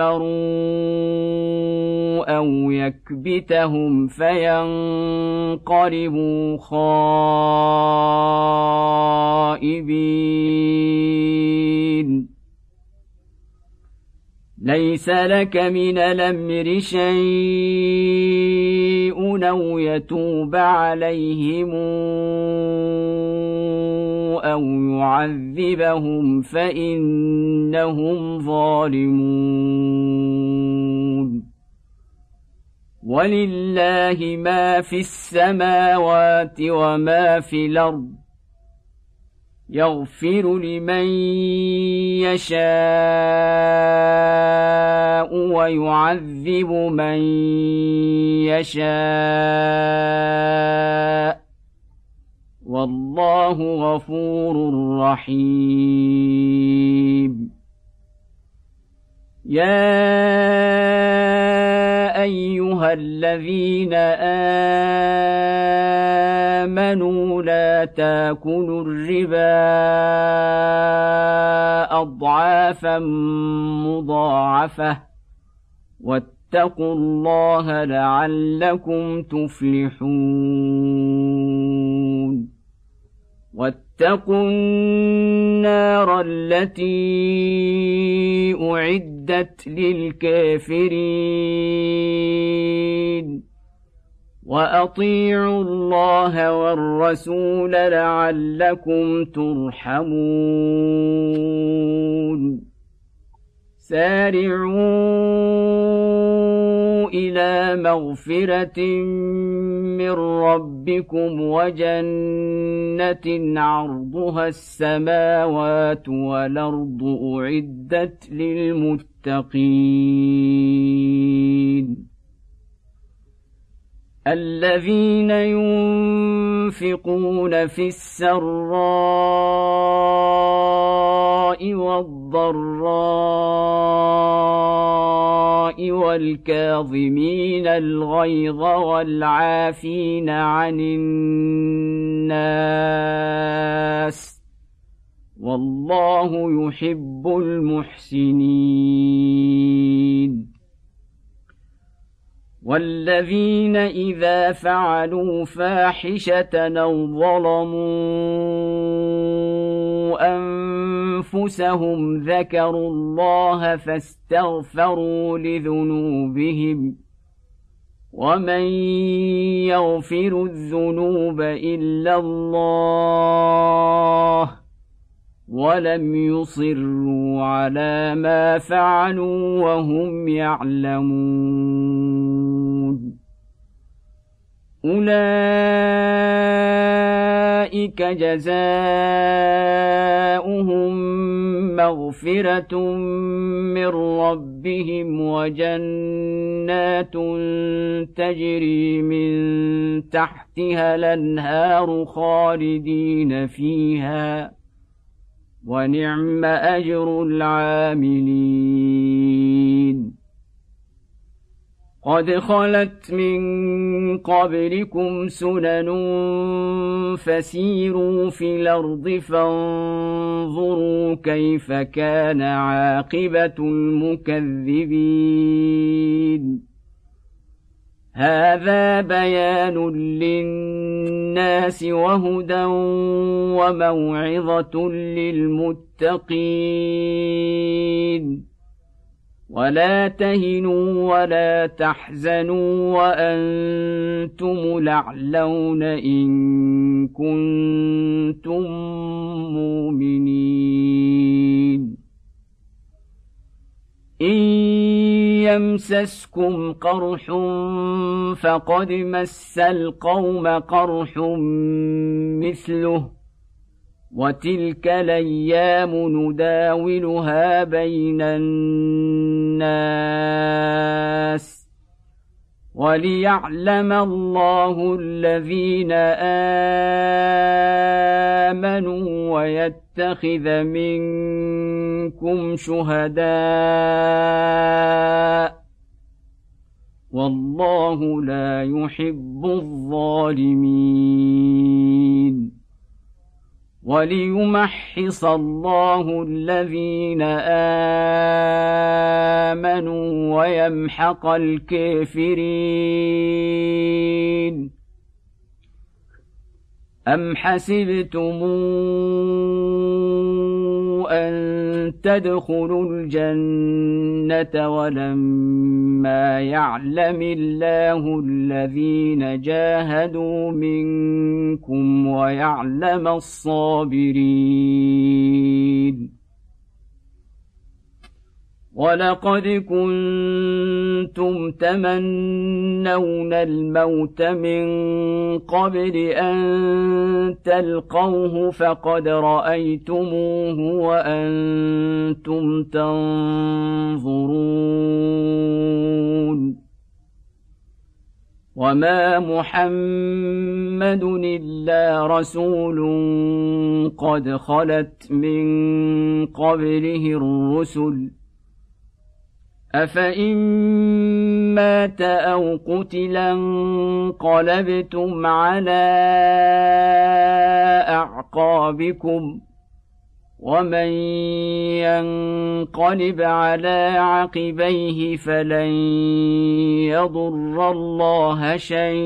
كفروا أو يكبتهم فينقلبوا خائبين ليس لك من الأمر شيء أو يتوب عليهم أو يعذبهم فإنهم ظالمون ولله ما في السماوات وما في الأرض يغفر لمن يشاء ويعذب من يشاء والله غفور رحيم يا أيها الذين آمنوا لا تاكلوا الربا أضعافا مضاعفة واتقوا الله لعلكم تفلحون واتقوا النار التي أعدت للكافرين وأطيعوا الله والرسول لعلكم ترحمون سارعوا إلى مغفرة من ربكم وجنة عرضها السماوات والأرض أعدت للمتقين الذين ينفقون في السراء والضراء والكاظمين الغيظ والعافين عن الناس والله يحب المحسنين والذين إذا فعلوا فاحشة أو ظلموا أنفسهم ذكروا الله فاستغفروا لذنوبهم ومن يغفر الذنوب إلا الله ولم يصروا على ما فعلوا وهم يعلمون أولئك جزاؤهم مغفرة من ربهم وجنات تجري من تحتها الأنهار خالدين فيها ونعم أجر العاملين قد خلت من قبلكم سنن فسيروا في الأرض فانظروا كيف كان عاقبة المكذبين هذا بيان للناس وهدى وموعظة للمتقين ولا تهنوا ولا تحزنوا وأنتم الأعلون إن كنتم مؤمنين إن يمسسكم قرح فقد مس القوم قرح مثله وتلك الأيام نداولها بين الناس وليعلم الله الذين آمنوا ويتخذ منكم شهداء والله لا يحب الظالمين وليمحص الله الذين آمنوا ويمحق الكافرين أم حسبتم أن تدخلوا الجنة ولما يعلم الله الذين جاهدوا منكم ويعلم الصابرين ولقد كنتم تمنون الموت من قبل أن تلقوه فقد رأيتموه وأنتم تنظرون وما محمد إلا رسول قد خلت من قبله الرسل أفإن مات أو قتلا انقلبتم على أعقابكم ومن ينقلب على عقبيه فلن يضر الله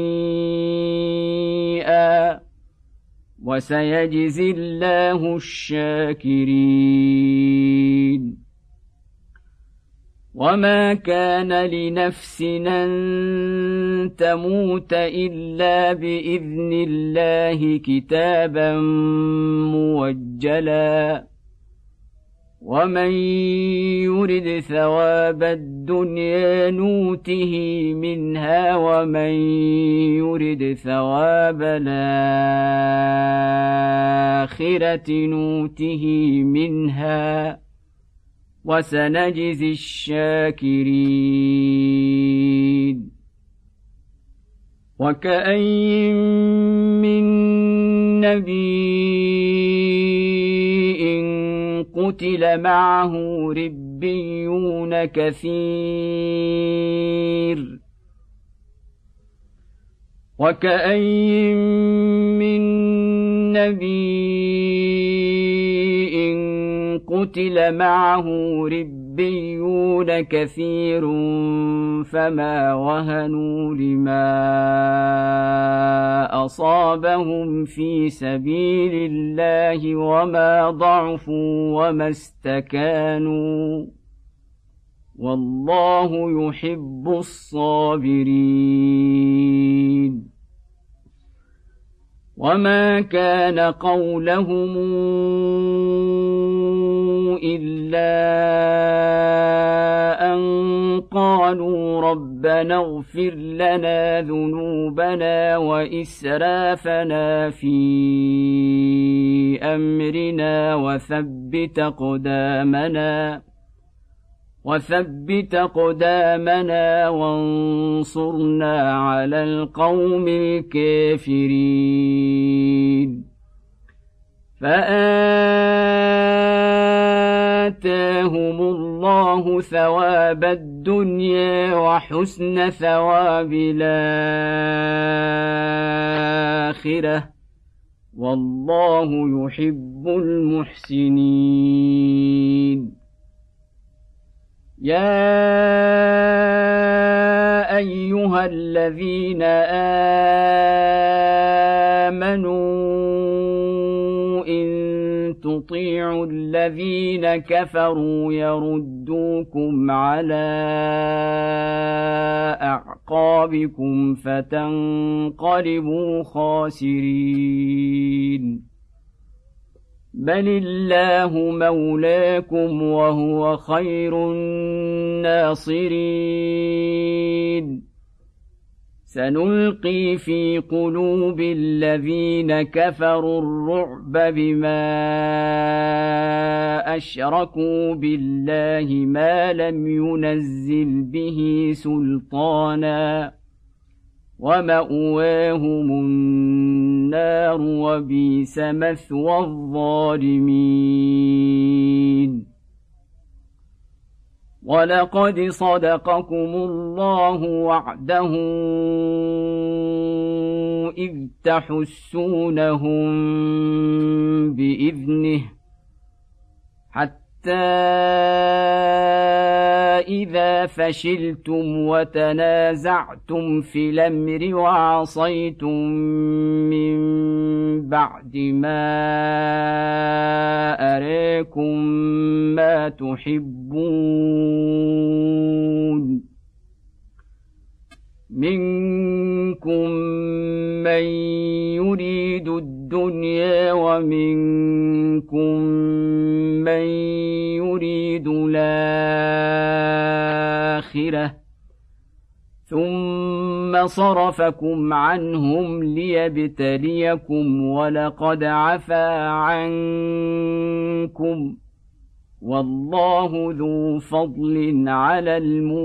شيئا وسيجزي الله الشاكرين وما كان لنفس أن تموت إلا بإذن الله كتابا موجلا ومن يرد ثواب الدنيا نوته منها ومن يرد ثواب الآخرة نوته منها وسنجزي الشاكرين وكأين من نبي قتل معه ربيون كثير وكأين من نبي قتل معه ربيون كثير فما وهنوا لما أصابهم في سبيل الله وما ضعفوا وما استكانوا والله يحب الصابرين وما كان قولهم إلا أن قالوا ربنا اغفر لنا ذنوبنا وإسرافنا في أمرنا وثبت أقدامنا وانصرنا على القوم الكافرين فآتاهم الله ثواب الدنيا وحسن ثواب الآخرة والله يحب المحسنين يا أيها الذين آمنوا إن تطيعوا الذين كفروا يردوكم على أعقابكم فتنقلبوا خاسرين بل الله مولاكم وهو خير الناصرين سنلقي في قلوب الذين كفروا الرعب بما أشركوا بالله ما لم ينزل به سلطانا ومأواهم النار وبئس مثوى الظالمين ولقد صدقكم الله وعده إذ تحسونهم بإذنه حتى إذا فشلتم وتنازعتم في الأمر وعصيتم من بعد ما أريكم ما تحبون منكم من يريد الدنيا ومنكم من يريد الآخرة ثم صرفكم عنهم ليبتليكم ولقد عفا عنكم والله ذو فضل على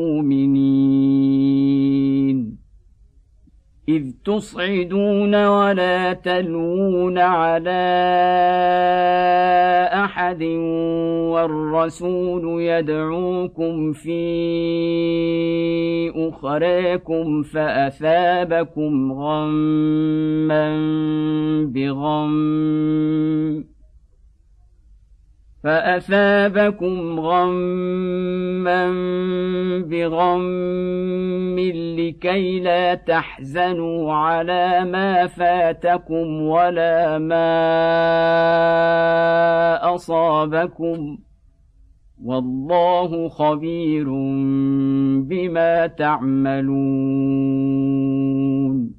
المؤمنين إذ تصعدون ولا تلوون على أحد والرسول يدعوكم في أخريكم فأثابكم غما بغم لكي لا تحزنوا على ما فاتكم ولا ما أصابكم والله خبير بما تعملون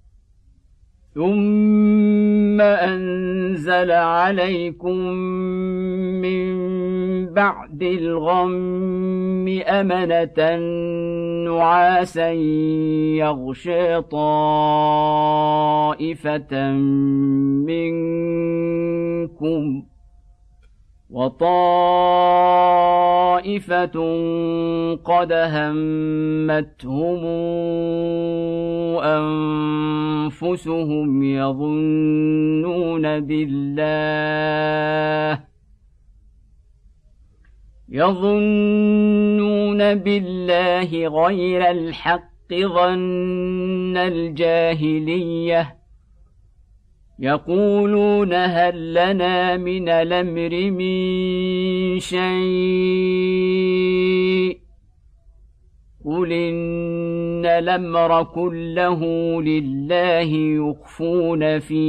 ثم أنزل عليكم من بعد الغم أمنة نعاسا يغشى طائفة منكم وطائفة قد همتهم أنفسهم يظنون بالله غير الحق ظن الجاهلية يقولون هل لنا من الأمر من شيء قل إن الأمر كله لله يخفون في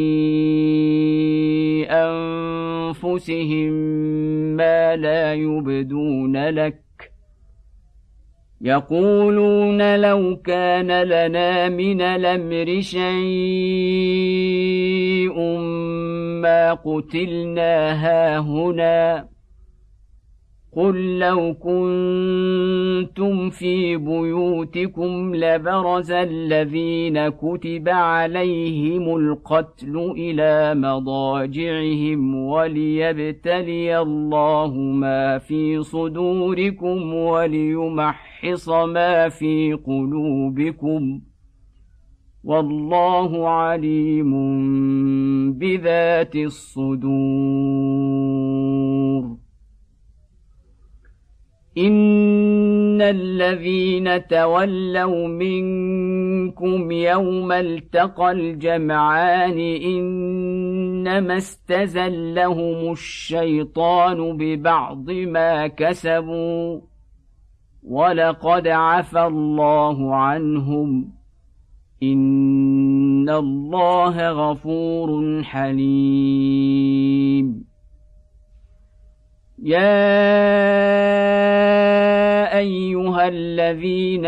أنفسهم ما لا يبدون لك يقولون لو كان لنا من الأمر شيء ما قتلنا هاهنا قل لو كنتم في بيوتكم لبرز الذين كتب عليهم القتل إلى مضاجعهم وليبتلي الله ما في صدوركم وليمحص ما في قلوبكم والله عليم بذات الصدور إن الذين تولوا منكم يوم التقى الجمعان إنما استزلهم الشيطان ببعض ما كسبوا ولقد عفا الله عنهم إن الله غفور حليم يا أيها الذين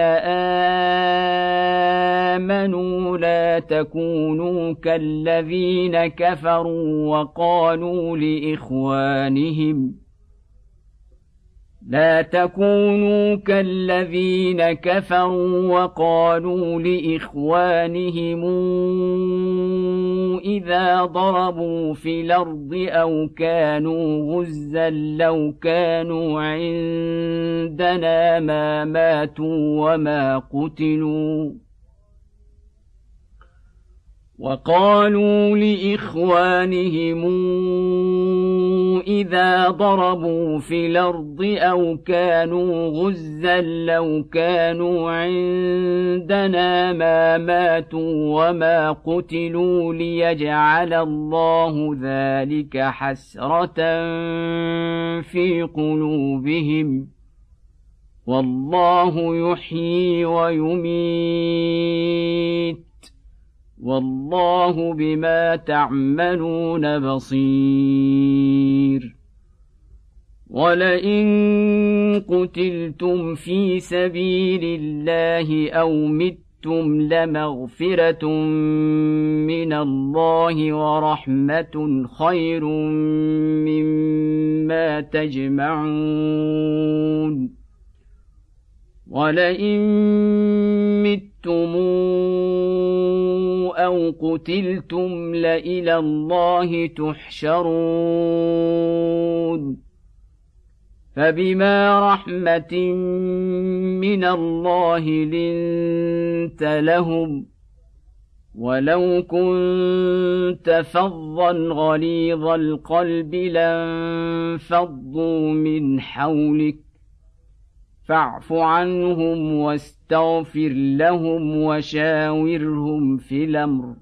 آمنوا لا تكونوا كالذين كفروا وقالوا لإخوانهم إذا ضربوا في الأرض أو كانوا غزا لو كانوا عندنا ما ماتوا وما قتلوا وقالوا لإخوانهم إذا ضربوا في الأرض أو كانوا غزا لو كانوا عندنا ما ماتوا وما قتلوا ليجعل الله ذلك حسرة في قلوبهم والله يحيي ويميت والله بما تعملون بصير ولئن قتلتم في سبيل الله أو متم لمغفرة من الله ورحمة خير مما تجمعون ولئن متم أو قتلتم لإلى الله تحشرون فبما رحمة من الله لنت لهم ولو كنت فظا غليظ القلب لانفضوا من حولك فاعف عنهم واستغفر لهم وشاورهم في الأمر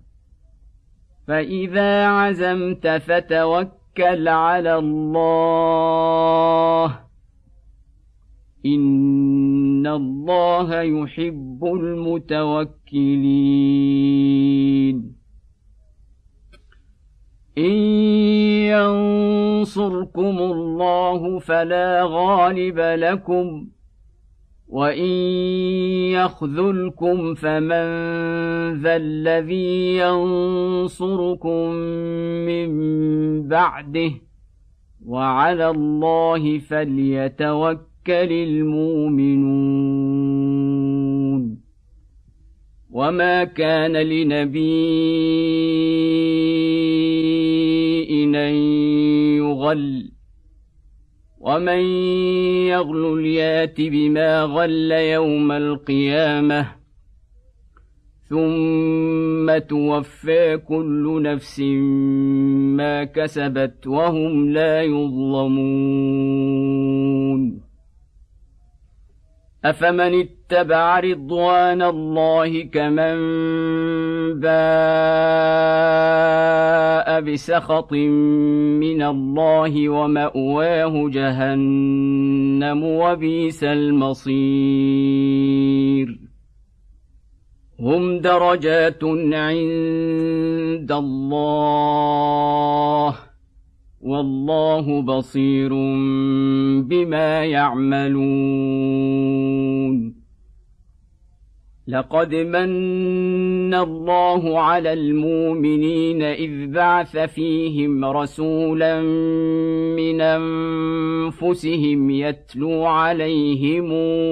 فإذا عزمت فتوكل على الله إن الله يحب المتوكلين إن ينصركم الله فلا غالب لكم وإن يخذلكم فمن ذا الذي ينصركم من بعده وعلى الله فليتوكل المؤمنون وما كان لنبي أن يغل ومن يغل يات بما غل يوم القيامة ثم توفى كل نفس ما كسبت وهم لا يظلمون أفمن اتبع رضوان الله كمن باء بسخط من الله ومأواه جهنم وبئس المصير هم درجات عند الله والله بصير بما يعملون لقد من الله على المؤمنين إذ بعث فيهم رسولا من أنفسهم يتلو عليهم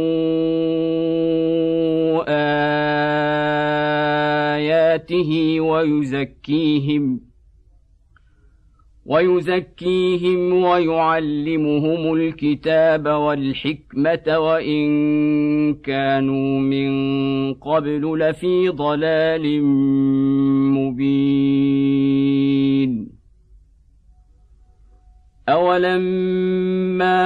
آياته ويزكيهم ويعلمهم الكتاب والحكمة وإن كانوا من قبل لفي ضلال مبين أولما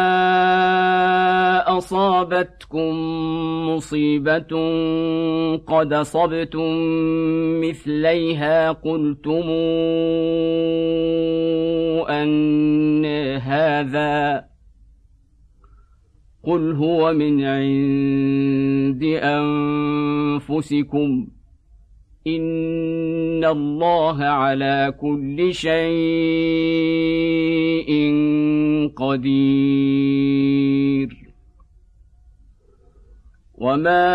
أصابتكم مصيبة قد أصبتم مثليها قلتم أن هذا قل هو من عند أنفسكم إن الله على كل شيء قدير وما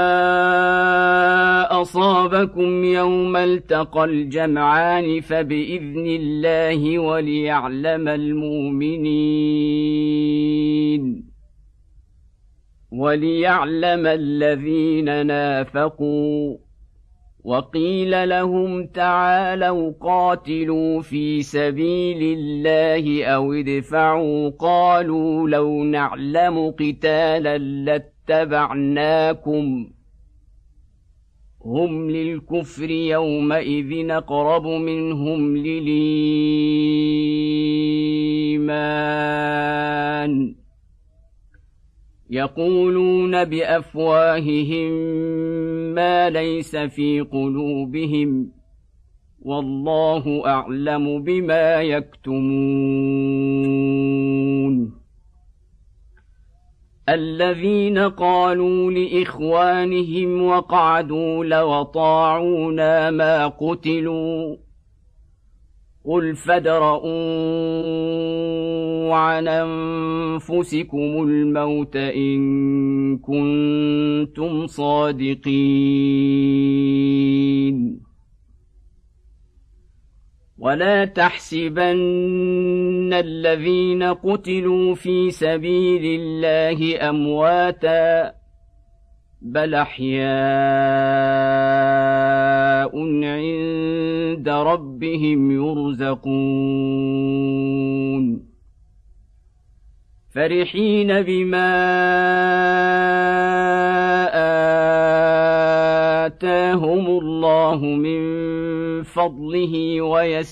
أصابكم يوم التقى الجمعان فبإذن الله وليعلم الذين نافقوا وقيل لهم تعالوا قاتلوا في سبيل الله أو ادفعوا قالوا لو نعلم قتالا لاتبعناكم هم للكفر يومئذ أقرب منهم للإيمان يقولون بأفواههم ما ليس في قلوبهم والله أعلم بما يكتمون الذين قالوا لإخوانهم وقعدوا لو طاعونا ما قتلوا قل فادرءوا عن أنفسكم الموت إن كنتم صادقين ولا تحسبن الذين قتلوا في سبيل الله أمواتا بل أحياء عند ربهم يرزقون فرحين بما آتاهم الله من فضله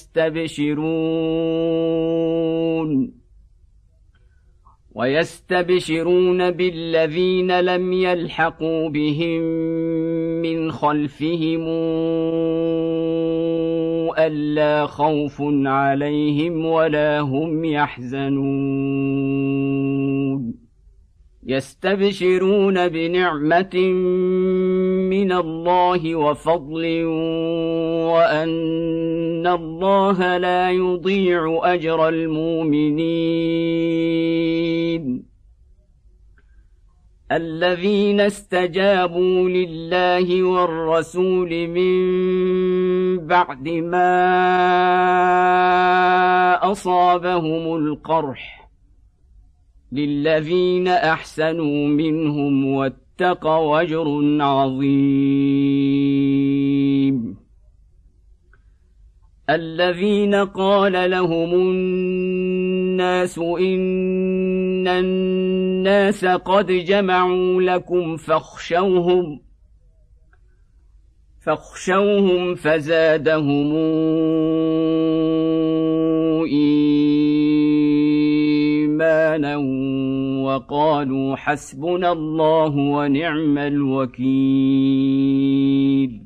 ويستبشرون بالذين لم يلحقوا بهم من خلفهم ألا خوف عليهم ولا هم يحزنون يستبشرون بنعمة من الله وفضل وأن الله لا يضيع أجر المؤمنين الذين استجابوا لله والرسول من بعد ما أصابهم القرح للذين أحسنوا منهم واتقوا أجر عظيم الذين قال لهم الناس إن الناس قد جمعوا لكم فاخشوهم فزادهم إيمانا وقالوا حسبنا الله ونعم الوكيل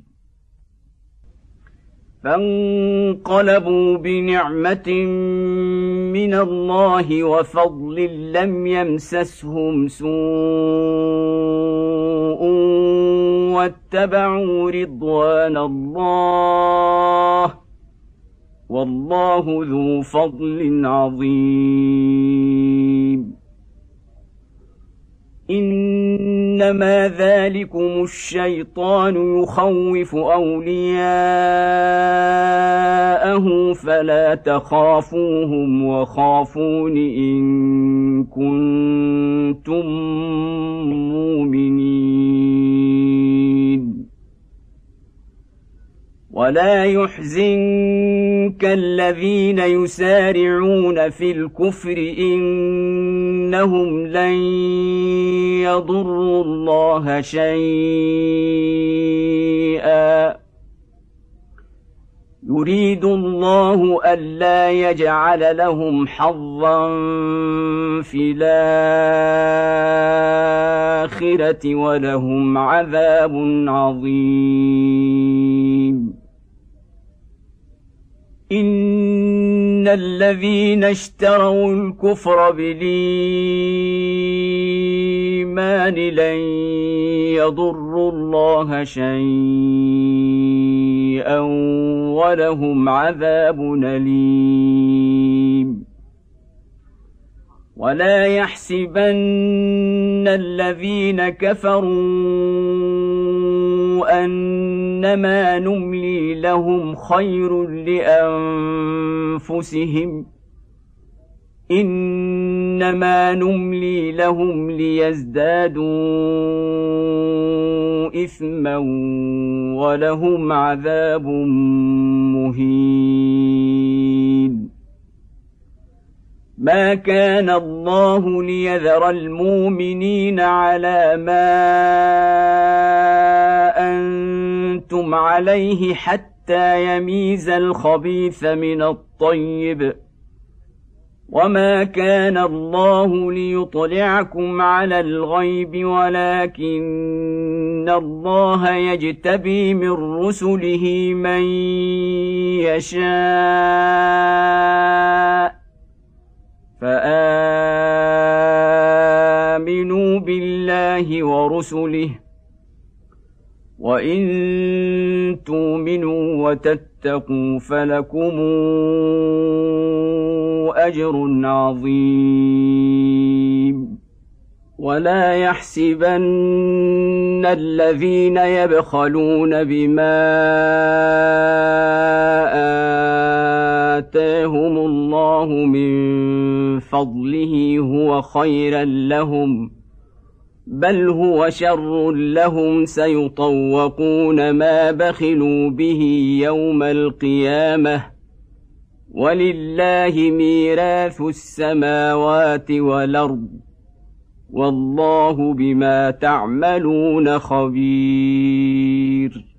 فانقلبوا بنعمة من الله وفضل لم يمسسهم سوء واتبعوا رضوان الله والله ذو فضل عظيم إنما ذلكم الشيطان يخوف أولياءه فلا تخافوهم وخافون إن كنتم مؤمنين ولا يحزنك الذين يسارعون في الكفر إنهم لن يضروا الله شيئا يريد الله ألا يجعل لهم حظا في الآخرة ولهم عذاب عظيم إن الذين اشتروا الكفر بالإيمان لن يضروا الله شيئا ولهم عذاب أليم ولا يحسبن الذين كفروا أنما نملي لهم خير لأنفسهم إنما نملي لهم ليزدادوا إثما ولهم عذاب مهين ما كان الله ليذر المؤمنين على ما أنتم عليه حتى يميز الخبيث من الطيب وما كان الله ليطلعكم على الغيب ولكن الله يجتبي من رسله من يشاء فآمنوا الله ورسله وإن تؤمنوا وتتقوا فلكم أجر عظيم. ولا يحسبن الذين يبخلون بما آتاهم الله من فضله هو خيرا لهم بل هو شر لهم سيطوقون ما بخلوا به يوم القيامة ولله ميراث السماوات والأرض والله بما تعملون خبير.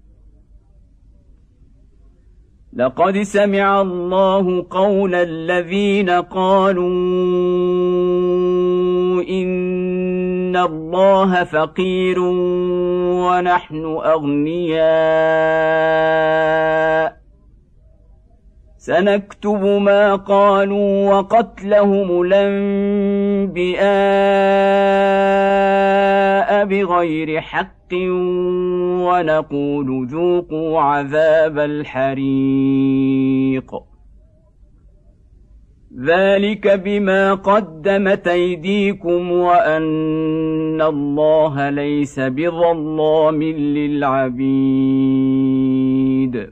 لقد سمع الله قول الذين قالوا إن الله فقير ونحن أغنياء سنكتب ما قالوا وقتلهم الأنبياء بغير حق ونقول ذوقوا عذاب الحريق ذلك بما قدمت أيديكم وأن الله ليس بظلام للعبيد.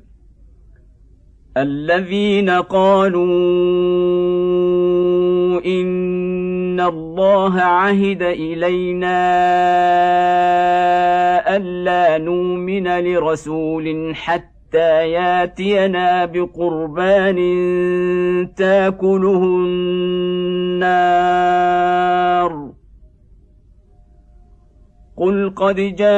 الذين قالوا إن الله عهد إلينا ألا نؤمن لرسول حتى ياتينا بقربان تاكله النار قل قد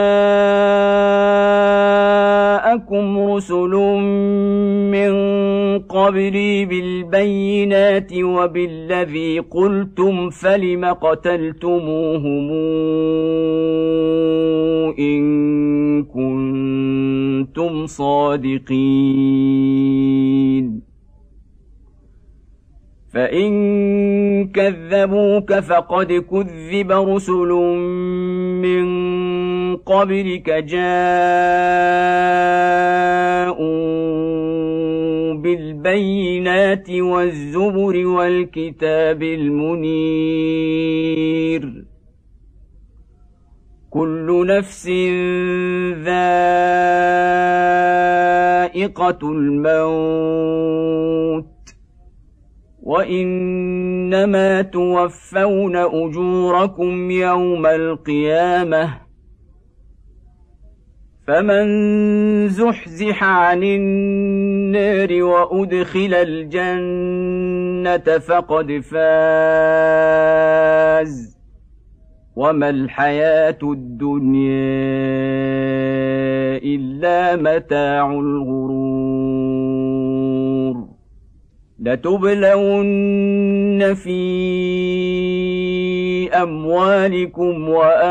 جاءكم رسل من قبلي بالبينات وبالذي قلتم فلم قتلتموهم إن كنتم صادقين فإن كذبوك فقد كذب رسل من قبلك جاءوا بالبينات والزبر والكتاب المنير كل نفس ذائقة الموت وإنما توفون أجوركم يوم القيامة فمن زحزح عن النار وأدخل الجنة فقد فاز وما الحياة الدنيا إلا متاع الغرور. لتبلون في أموالكم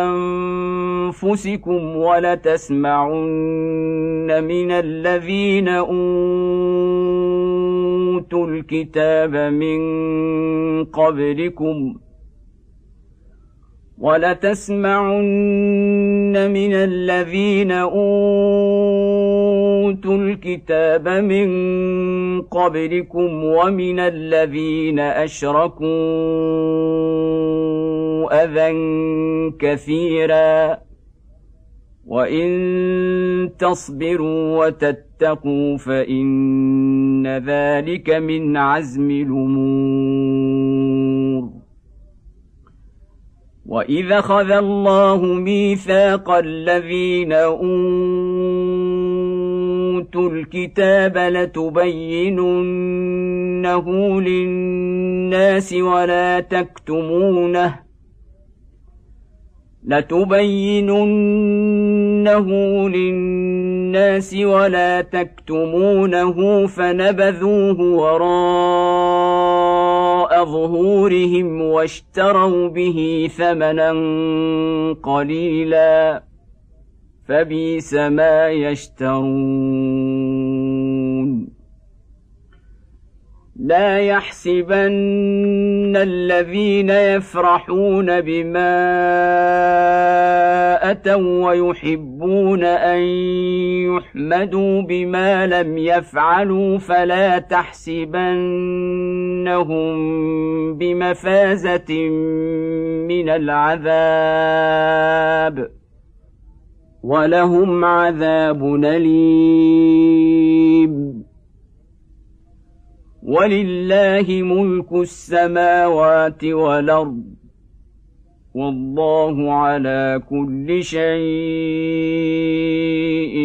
وأنفسكم ولتسمعن من الذين أوتوا الكتاب من قبلكم ومن الذين أشركوا أذى كثيرا وإن تصبروا وتتقوا فإن ذلك من عزم الأمور. وإذا أخذ الله ميثاق الذين أوتوا الكتاب لتبيننه للناس ولا تكتمونه فنبذوه وراء ظهورهم واشتروا به ثمنا قليلا فبئس ما يشترون. لا يحسبن الذين يفرحون بما أتوا ويحبون أن يحمدوا بما لم يفعلوا فلا تحسبنهم بمفازة من العذاب ولهم عذاب أليم. ولله ملك السماوات والأرض والله على كل شيء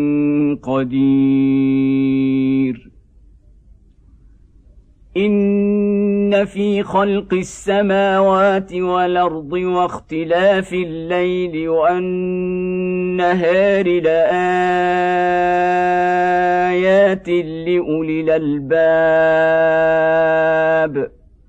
قدير. إن في خلق السماوات والأرض واختلاف الليل والنهار لآيات لأولي الألباب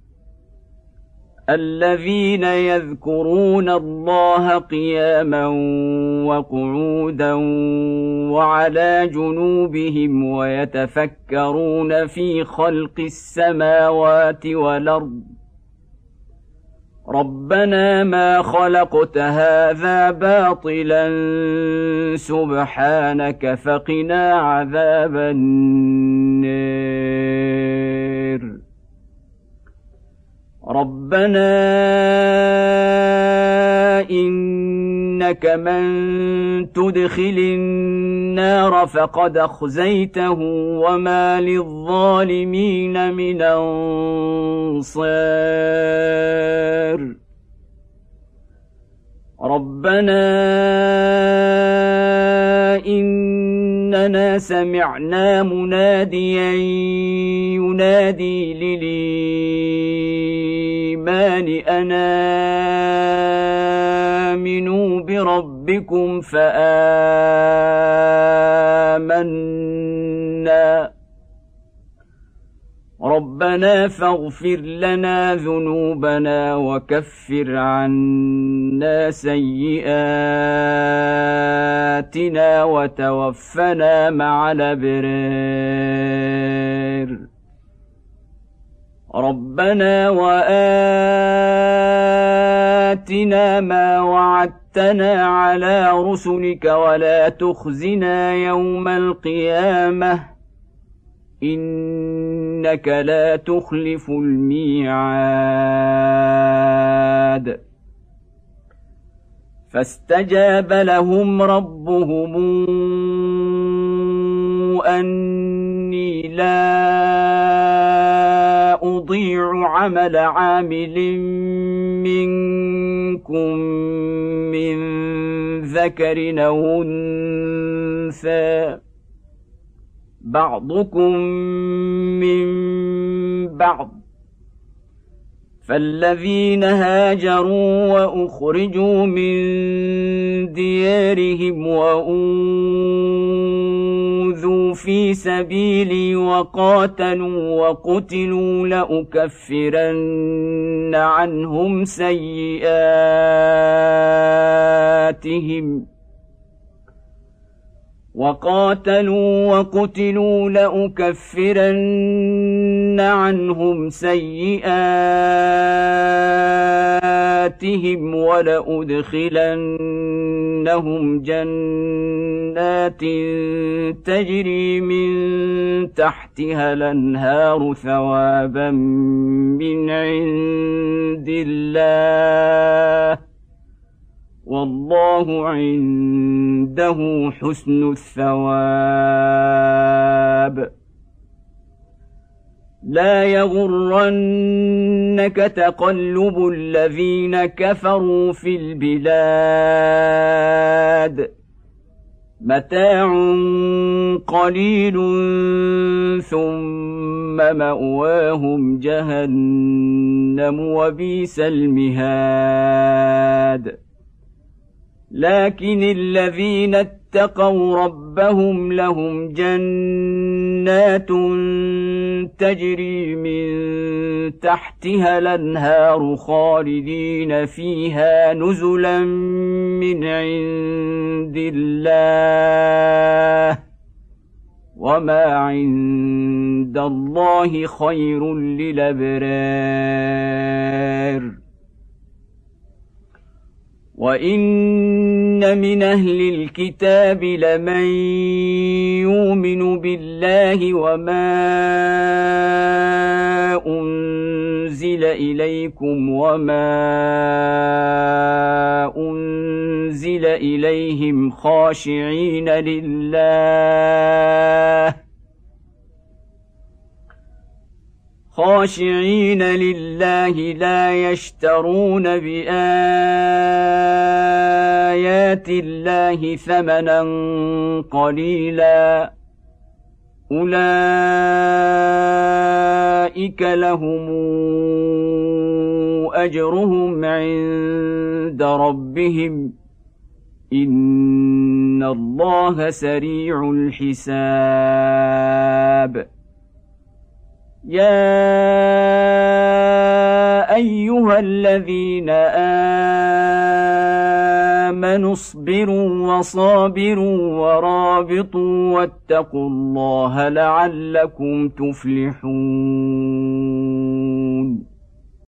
الذين يذكرون الله قياما وقعودا وعلى جنوبهم ويتفكرون في خلق السماوات والأرض ربنا ما خلقت هذا باطلا سبحانك فقنا عذاب النار. ربنا إنك من تدخل النار فقد أخزيته وما للظالمين من أنصار. ربنا إننا سمعنا مناديا ينادي للإيمان أن آمنوا بربكم فآمنا. ربنا فاغفر لنا ذنوبنا وكفر عنا سيئاتنا وتوفنا مع الأبرار. ربنا وآتنا ما وعدتنا على رسلك ولا تخزنا يوم القيامة إنك لا تخلف الميعاد. فاستجاب لهم ربهم أني لا أضيع عمل عامل منكم من ذكر أو أنثى بعضكم من بعض. فالذين هاجروا وأخرجوا من ديارهم وأوذوا في سبيلي وقاتلوا وقتلوا لأكفرن عنهم سيئاتهم لأكفرن عنهم سيئاتهم ولأدخلنهم جنات تجري من تحتها الأنهار ثوابا من عند الله والله عنده حسن الثواب. لا يغرنك تقلب الذين كفروا في البلاد متاع قليل ثم مأواهم جهنم وبئس المهاد. لكن الذين اتقوا ربهم لهم جنات تجري من تحتها الأنهار خالدين فيها نزلا من عند الله وما عند عند الله خير للأبرار وإن من أهل الكتاب لمن يؤمن بالله وما أنزل إليكم وما أنزل إليهم خاشعين لله لا يشترون بآيات الله ثمنا قليلا أولئك لهم أجرهم عند ربهم إن الله سريع الحساب يا أيها الذين آمنوا اصبروا وصابروا ورابطوا واتقوا الله لعلكم تفلحون